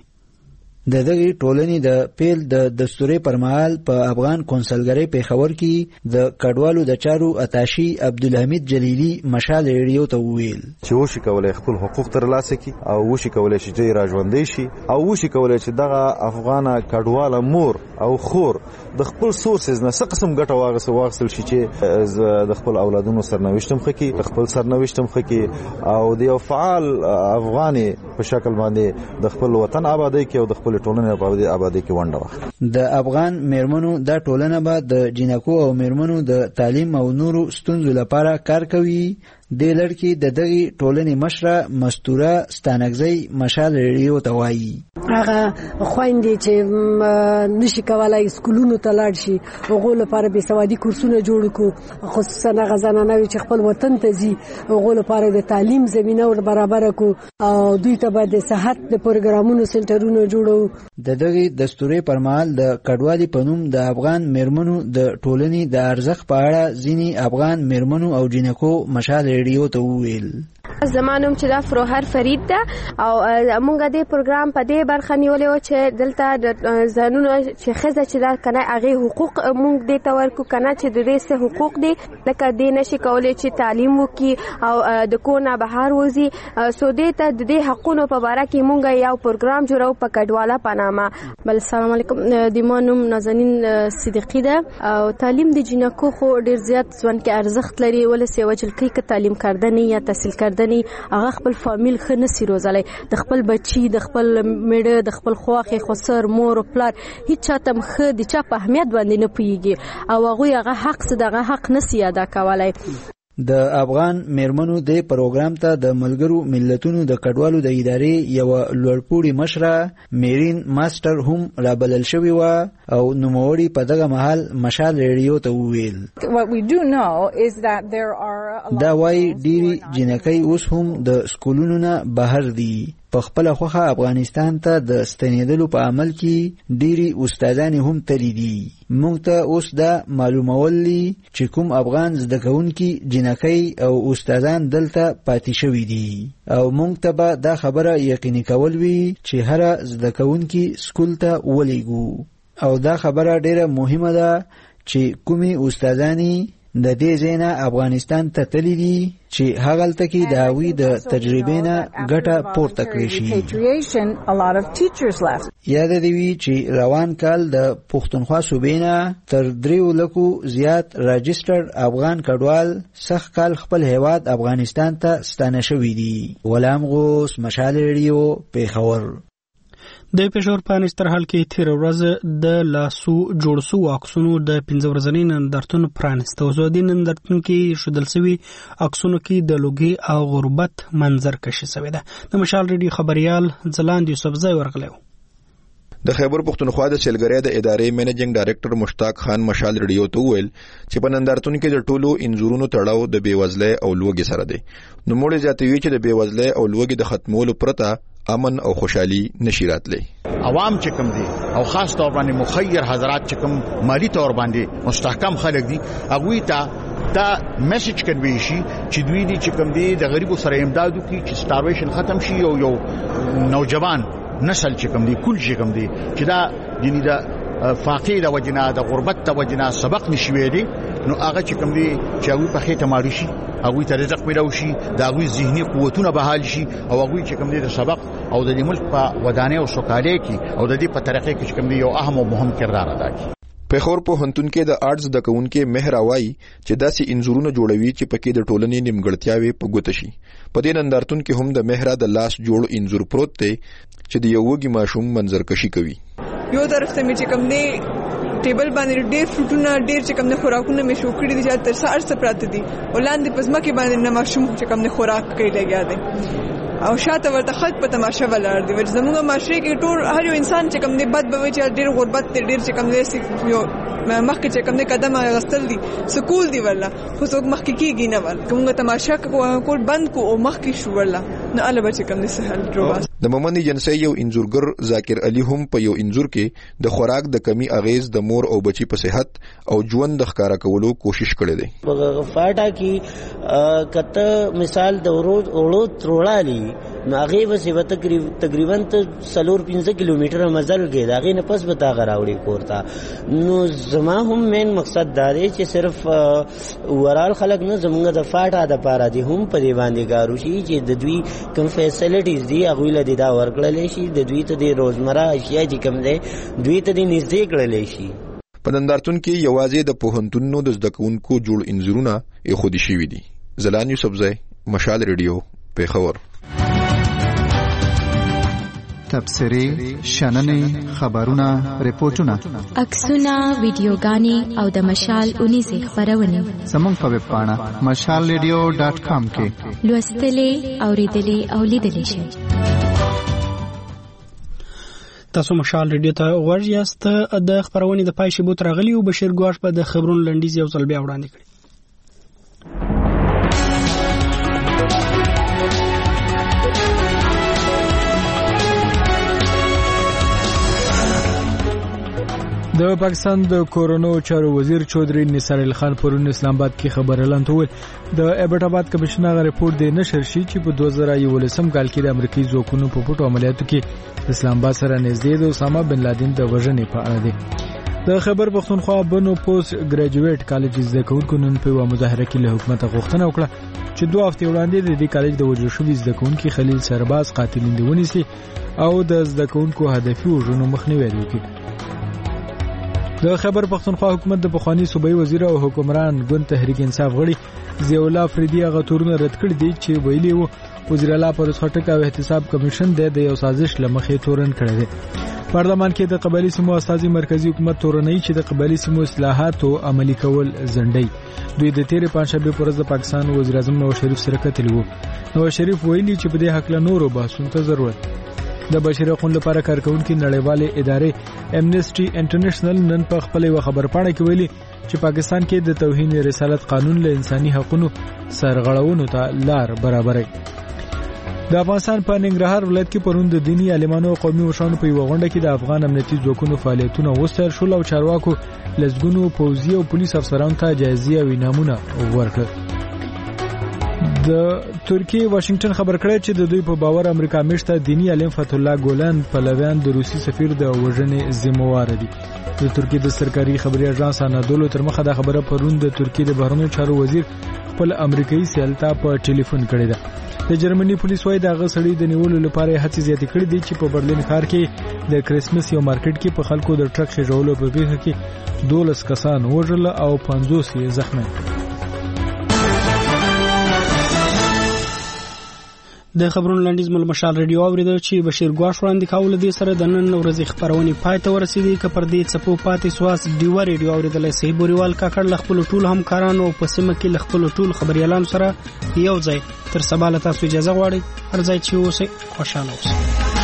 د دغه ټولنې د پیل د دستوري پرمحل په افغان کونسلګرۍ پېښور کې د کډوالو د چارو اتاشي عبدالحمید جلیلی مشال ریډیو ته وویل چې وشي کولای خپل حقوق ترلاسه کړي او وشي کولای چې دوی راژوندي شي او وشي کولای چې دغه افغانه کډواله مور او خور د خپل سورسز نه څه قسم ګټه واغسه واغسل شي چې د خپل اولادونو سرنوشتم خکې د خپل سرنوشتم خکې او د یو فعال افغاني په شکل باندې د خپل وطن آبادی کې او د خپل ټولنې آبادی کې ونډه واخلي. د افغان میرمنو دا ټولنه به د جنکو او میرمنو د تعلیم او نورو ستونزو لپاره کار کوي. د لړکی د دغه ټولنې مشره مستوره ستانګزی مشال ریډیو ته وایي هغه خويندې چې نشي کولای سکولونو ته لاړ شي هغه لپاره به سوادي کورسونه جوړ کو، خصوصا هغه زنانه چې خپل وطن ته ځي هغه لپاره د تعلیم زمينه ور برابر کو او دوی ته به د صحت د پروګرامونو سنټرونه جوړو. د دغه دستوري پرمحل د کډوالي پنوم د افغان میرمنو د ټولنې د ارزښت په اړه ځینی افغان میرمنو او جنکو مشال ریډیو ته وویل زمانوم چې دا فروهر فرید ده او موږ د پروګرام په دې برخه نیولې و چې دلته د زنونو چې خزه چې دا کنه هغه حقوق موږ دې ته ورکو کنه چې د دې څه حقوق دي لکه دې نشي کولای چې تعلیم وکي او د کونه بهر وځي سو دې ته د دې حقونو په اړه کې موږ یو پروګرام جوړو په کډواله پنامه. بل السلام علیکم. د مانوم نازنین صدیقی ده او تعلیم د جنکو خو ډیر زیات ځوان کې ارزښت لري ولې سیوا چې کې تعلیم کردنی یا تحصیل کردنی هغه خپل فامیل خ نه سی روزلای د خپل بچی د خپل میړه د خپل خواخې خسر مور او پلار هیڅ چاته مخ د چا په اهمیت باندې نه پويږي او هغه هغه حق صدغه حق نسی ادا کولای. د افغان میرمنو د پروګرام ته د ملګرو ملتونو د کډوالو د ادارې یو لوړپوړي مشره میرین ماستر هم را بلل شوی و او نوموړي په دغه محل مشال ریډیو ته وویل دا وایي ډیری جنکۍ اوس هم د سکولونو نه بهر دي. په خپل خوخه افغانستان ته د ستنیدلو په عمل کې ډیری استادان هم تللی دي. موږ ته اوس دا معلومولي چې کوم افغان زده کوونکي جنکۍ او استادان دلته پاتې شوي دي او موږ ته به دا خبره یقیني کول وي چې هر زده کوونکي سکول ته ولېږو او دا خبره ډیره مهمه ده چې کومي استادانی د دې ځاینا افغانستان ته تللی دي چې هغه تلکي د اوی د تجربې نه ګټه پورته کړی شي. یاد دی وی چې روان کال د پښتونخوا صوبې نه تر دریو لکو زیات راجستر افغان کډوال سخت کال خپل هیواد افغانستان ته ستانه شوی دي. غلام غوث مشال ریډیو پېښور. د پېښور په نسترحال کې تیر ورځ د لاسو جوړ سو عکسونو د پنځه ورځنۍ نندارتون پرانسته. اوس د نندارتون کې شودل سوي عکسونو کې د لوګي او غربت منظر کشي شوی ده. د مشال ریډیو خبريال ځلاند یوسفزای ورغلی. د خیبر پختونخوا د سیلګری د ادارې منیجینګ ډایریکټر مشتاق خان مشال ریډیو ته ویل چې په نندارتون کې د ټولو انزورونو تړاو د بیوزلۍ او لوګي سره دی. نو موږ زیاتوي چې د بیوزلۍ او لوګي د ختمولو پرته امن او خوشحالي نشي راتلی. عوام چې کوم دي او خاص طور باندې مخیر حضرات چې کوم مالی طور باندې مستحکم خلک دي هغوی ته دا میسج کنوي شي چې دوی دي چې کوم دي د غریبو سره امداد وکړي چې سټارویشن ختم شي او یو نوجوان نسل چې کوم دي کل چې کوم دي چې دا یعنی دا فاقې د وجنا د غربت د وجنا سبق نشوي دي نو هغه چې کوم دي چې هغه په خېټه ماري شي هغه ته رزق پیدا شي دا هغه ذهني قوتونه بحال شي او هغه چې کوم دي د سبق او د ملک په ودانه او سوکالۍ کې او د دې په طریقې کې چې کوم دي یو اهم او مهم کردار ادا کوي. پیښور په هنتون کې د آرټس د کونکو مهراوي چې داسې انزورونه جوړوي چې پکې د ټولنې نیمګړتیاوي په ګوته شي. په دې نندارتون کې هم د مهرا د لاس جوړ انزور پروت دی چې د یو وګي ماشوم منظر کشي کوي. یو طرف ته مې چې کوم دی ټیبل باندې ډېر فروټونه ډېر چې کوم نه خوراکونه مې شو کړی دي چې تر سار څه پراته دي ولاندې پزما کې باندې نه ماشوم چې کوم نه خوراک کوي لګیا دی او شاته ورته خلک په تماشا ولاړ دي. چې زموږ معاشره کې ټول هر یو انسان چې کوم دی بد به چې ډېر غربت ډېر چې کوم دی یو مخکې چې کوم نه قدم غستل دي سکول دی ولا خو څوک مخکې کیږي نه ول کومه تماشا کول بند کو او مخکې شو ولا نه اله بچ کوم نه سهل جواب. د مومندي جنسي یو انزورګر ذاکر علي هم په یو انزور کې د خوراک د کمی اغیز د مور او بچي په صحت او ژوند د ښکارا کولو کوشش کړي دي. فاټا کې کته مثال د ورود اولو ترولالي نو هغه به تقریبا سلور پنځه کیلومتره مزل کې دا غي نه پس به تا غراوړي کوړتا. نو زما هم مین مقصد دا دی چې صرف ورال خلک نه زمونږ د فاټا د پاره دي هم په دی باندې کارو شي چې د دوی کوم فیسیلیټیز دي هغه لدی دا ورکړل شي د دوی ته د روزمره اشیاء چې کوم دي دوی ته د نږدې کړل شي. په نندارتون کې یوازې د پوهنتونونو د زده کوونکو جوړ انځورونه یې خودي شوي دي. زلان یوسفزای مشال ریډیو پیښور. تبصرې شننې خبرونه ریپورتونه عکسونه ویډیوګانې او د مشال اونیزه خبرونه زموږ په ویب پاڼه مشال ریډیو ډاټ کام کې لوستلې اوریدلې او لیدلې شئ. تاسو مشال ریډیو ته ورغ یاست. د خبرونې د پای شیبو ترغلی او بشیر ګواش په د خبرونو لنډیز یو ځل بیا وړاندې کړی. د پاکستان د کورونو چارو وزیر چودري نثار علي خان پرون اسلام آباد کې خبر اعلان وکړ. د ایبټ آباد کمشنر ریپورت دی نشر شي چې په دوه زره یولسم کال کې د امریکایي ځواکونو په پټو عملیاتو کې اسلام آباد سره نږدې د اسامه بن لادن د وژنې په اړه دی. د خیبر پختونخوا بنو پوسټ ګریجویټ کالج زده کوونکو نن په مظاهره کې له حکومت غوښتنه وکړه چې دوه هفته وړاندې د دې کالج د وژل شوي زده کوونکو خلیل سرباز قاتلین دی ونیسي او د زده کوونکو هدفي وژنو مخنیوي وکړي. د خیبر پختونخوا حکومت د پخوانی صوبایي وزیر او حکمران ګوند تحریک انصاف غړي ضیاء الله فریدي هغه تورونه رد کړي دي چې ویلي وو وزیر اعلی پرویز خټک او احتساب کمیشن د یو سازش لمخې تورن کړی دی. پارلمان کې د قبایلی سیمو استازي مرکزی حکومت تورنۍ چې د قبایلی سیمو اصلاحات او عملی کول زنډي. دوی د تیرې پنځشنبه پر ورځ د پاکستان وزیر اعظم نواز شریف سره کتلي وو. نواز شریف ویلي چې په دې حق له نورو بحثونو ته ضرورت. د بشري حقوقو لپاره کارکونکو نړیوالې ادارې امنیسټي انټرنیشنل نن په خپل یو خبر پاڼه کې ویلي چې پاکستان کې د توهین رسالت قانون له انساني حقوقو سرغړونو ته لار برابرای. د افغانستان په ننګرهار ولایت کې پرون د دینی عالمانو او قومي مشرانو په یو غونډه کې د افغان امنیتي ځواکونو فعالیتونه وستایل شول او چارواکو لزګونو پوځي او پولیس افسرانو ته جایزې او انعامونه ورکړل. د ترکیه واشنگټن خبر کړی چې د دوی په باور امریکا مشته دینی عالم فتح الله ګولان پلویان د روسي سفیر د وژنې ذمہوار دي. د ترکیه د سرکاري خبري اژانس انادولو تر مخه د خبره پرون د ترکیه د بهرنیو چارو وزیر خپل امریکایي سیالتا په ټلیفون کړی ده. د جرمني پولیس وايي دا غسړي د نیولو لپاره هڅې زیاتې کړې دي چې په برلین ښار کې د کریسمس یو مارکیټ کې په خلکو د ټرک خېژولو په پیښه کې دولس کسان وژل او پنځوس یې زخمي. د خبرونو لاندیز مل مشال ریډیو اوریدل چې بشیر ګواش وړاندې کول دي سره د نن ورځې خبرونه پای ته ورسېدي ک پر دې چپو پاتې سواس دیو ریډیو اوریدل سي بوريوال کاکړ لخپل ټول هم کارانو په سیمه کې لخپل ټول خبريالان سره یو ځای تر سبا له تاسو اجازه غواړي هر ځای چې اوسئ خوشاله اوسئ.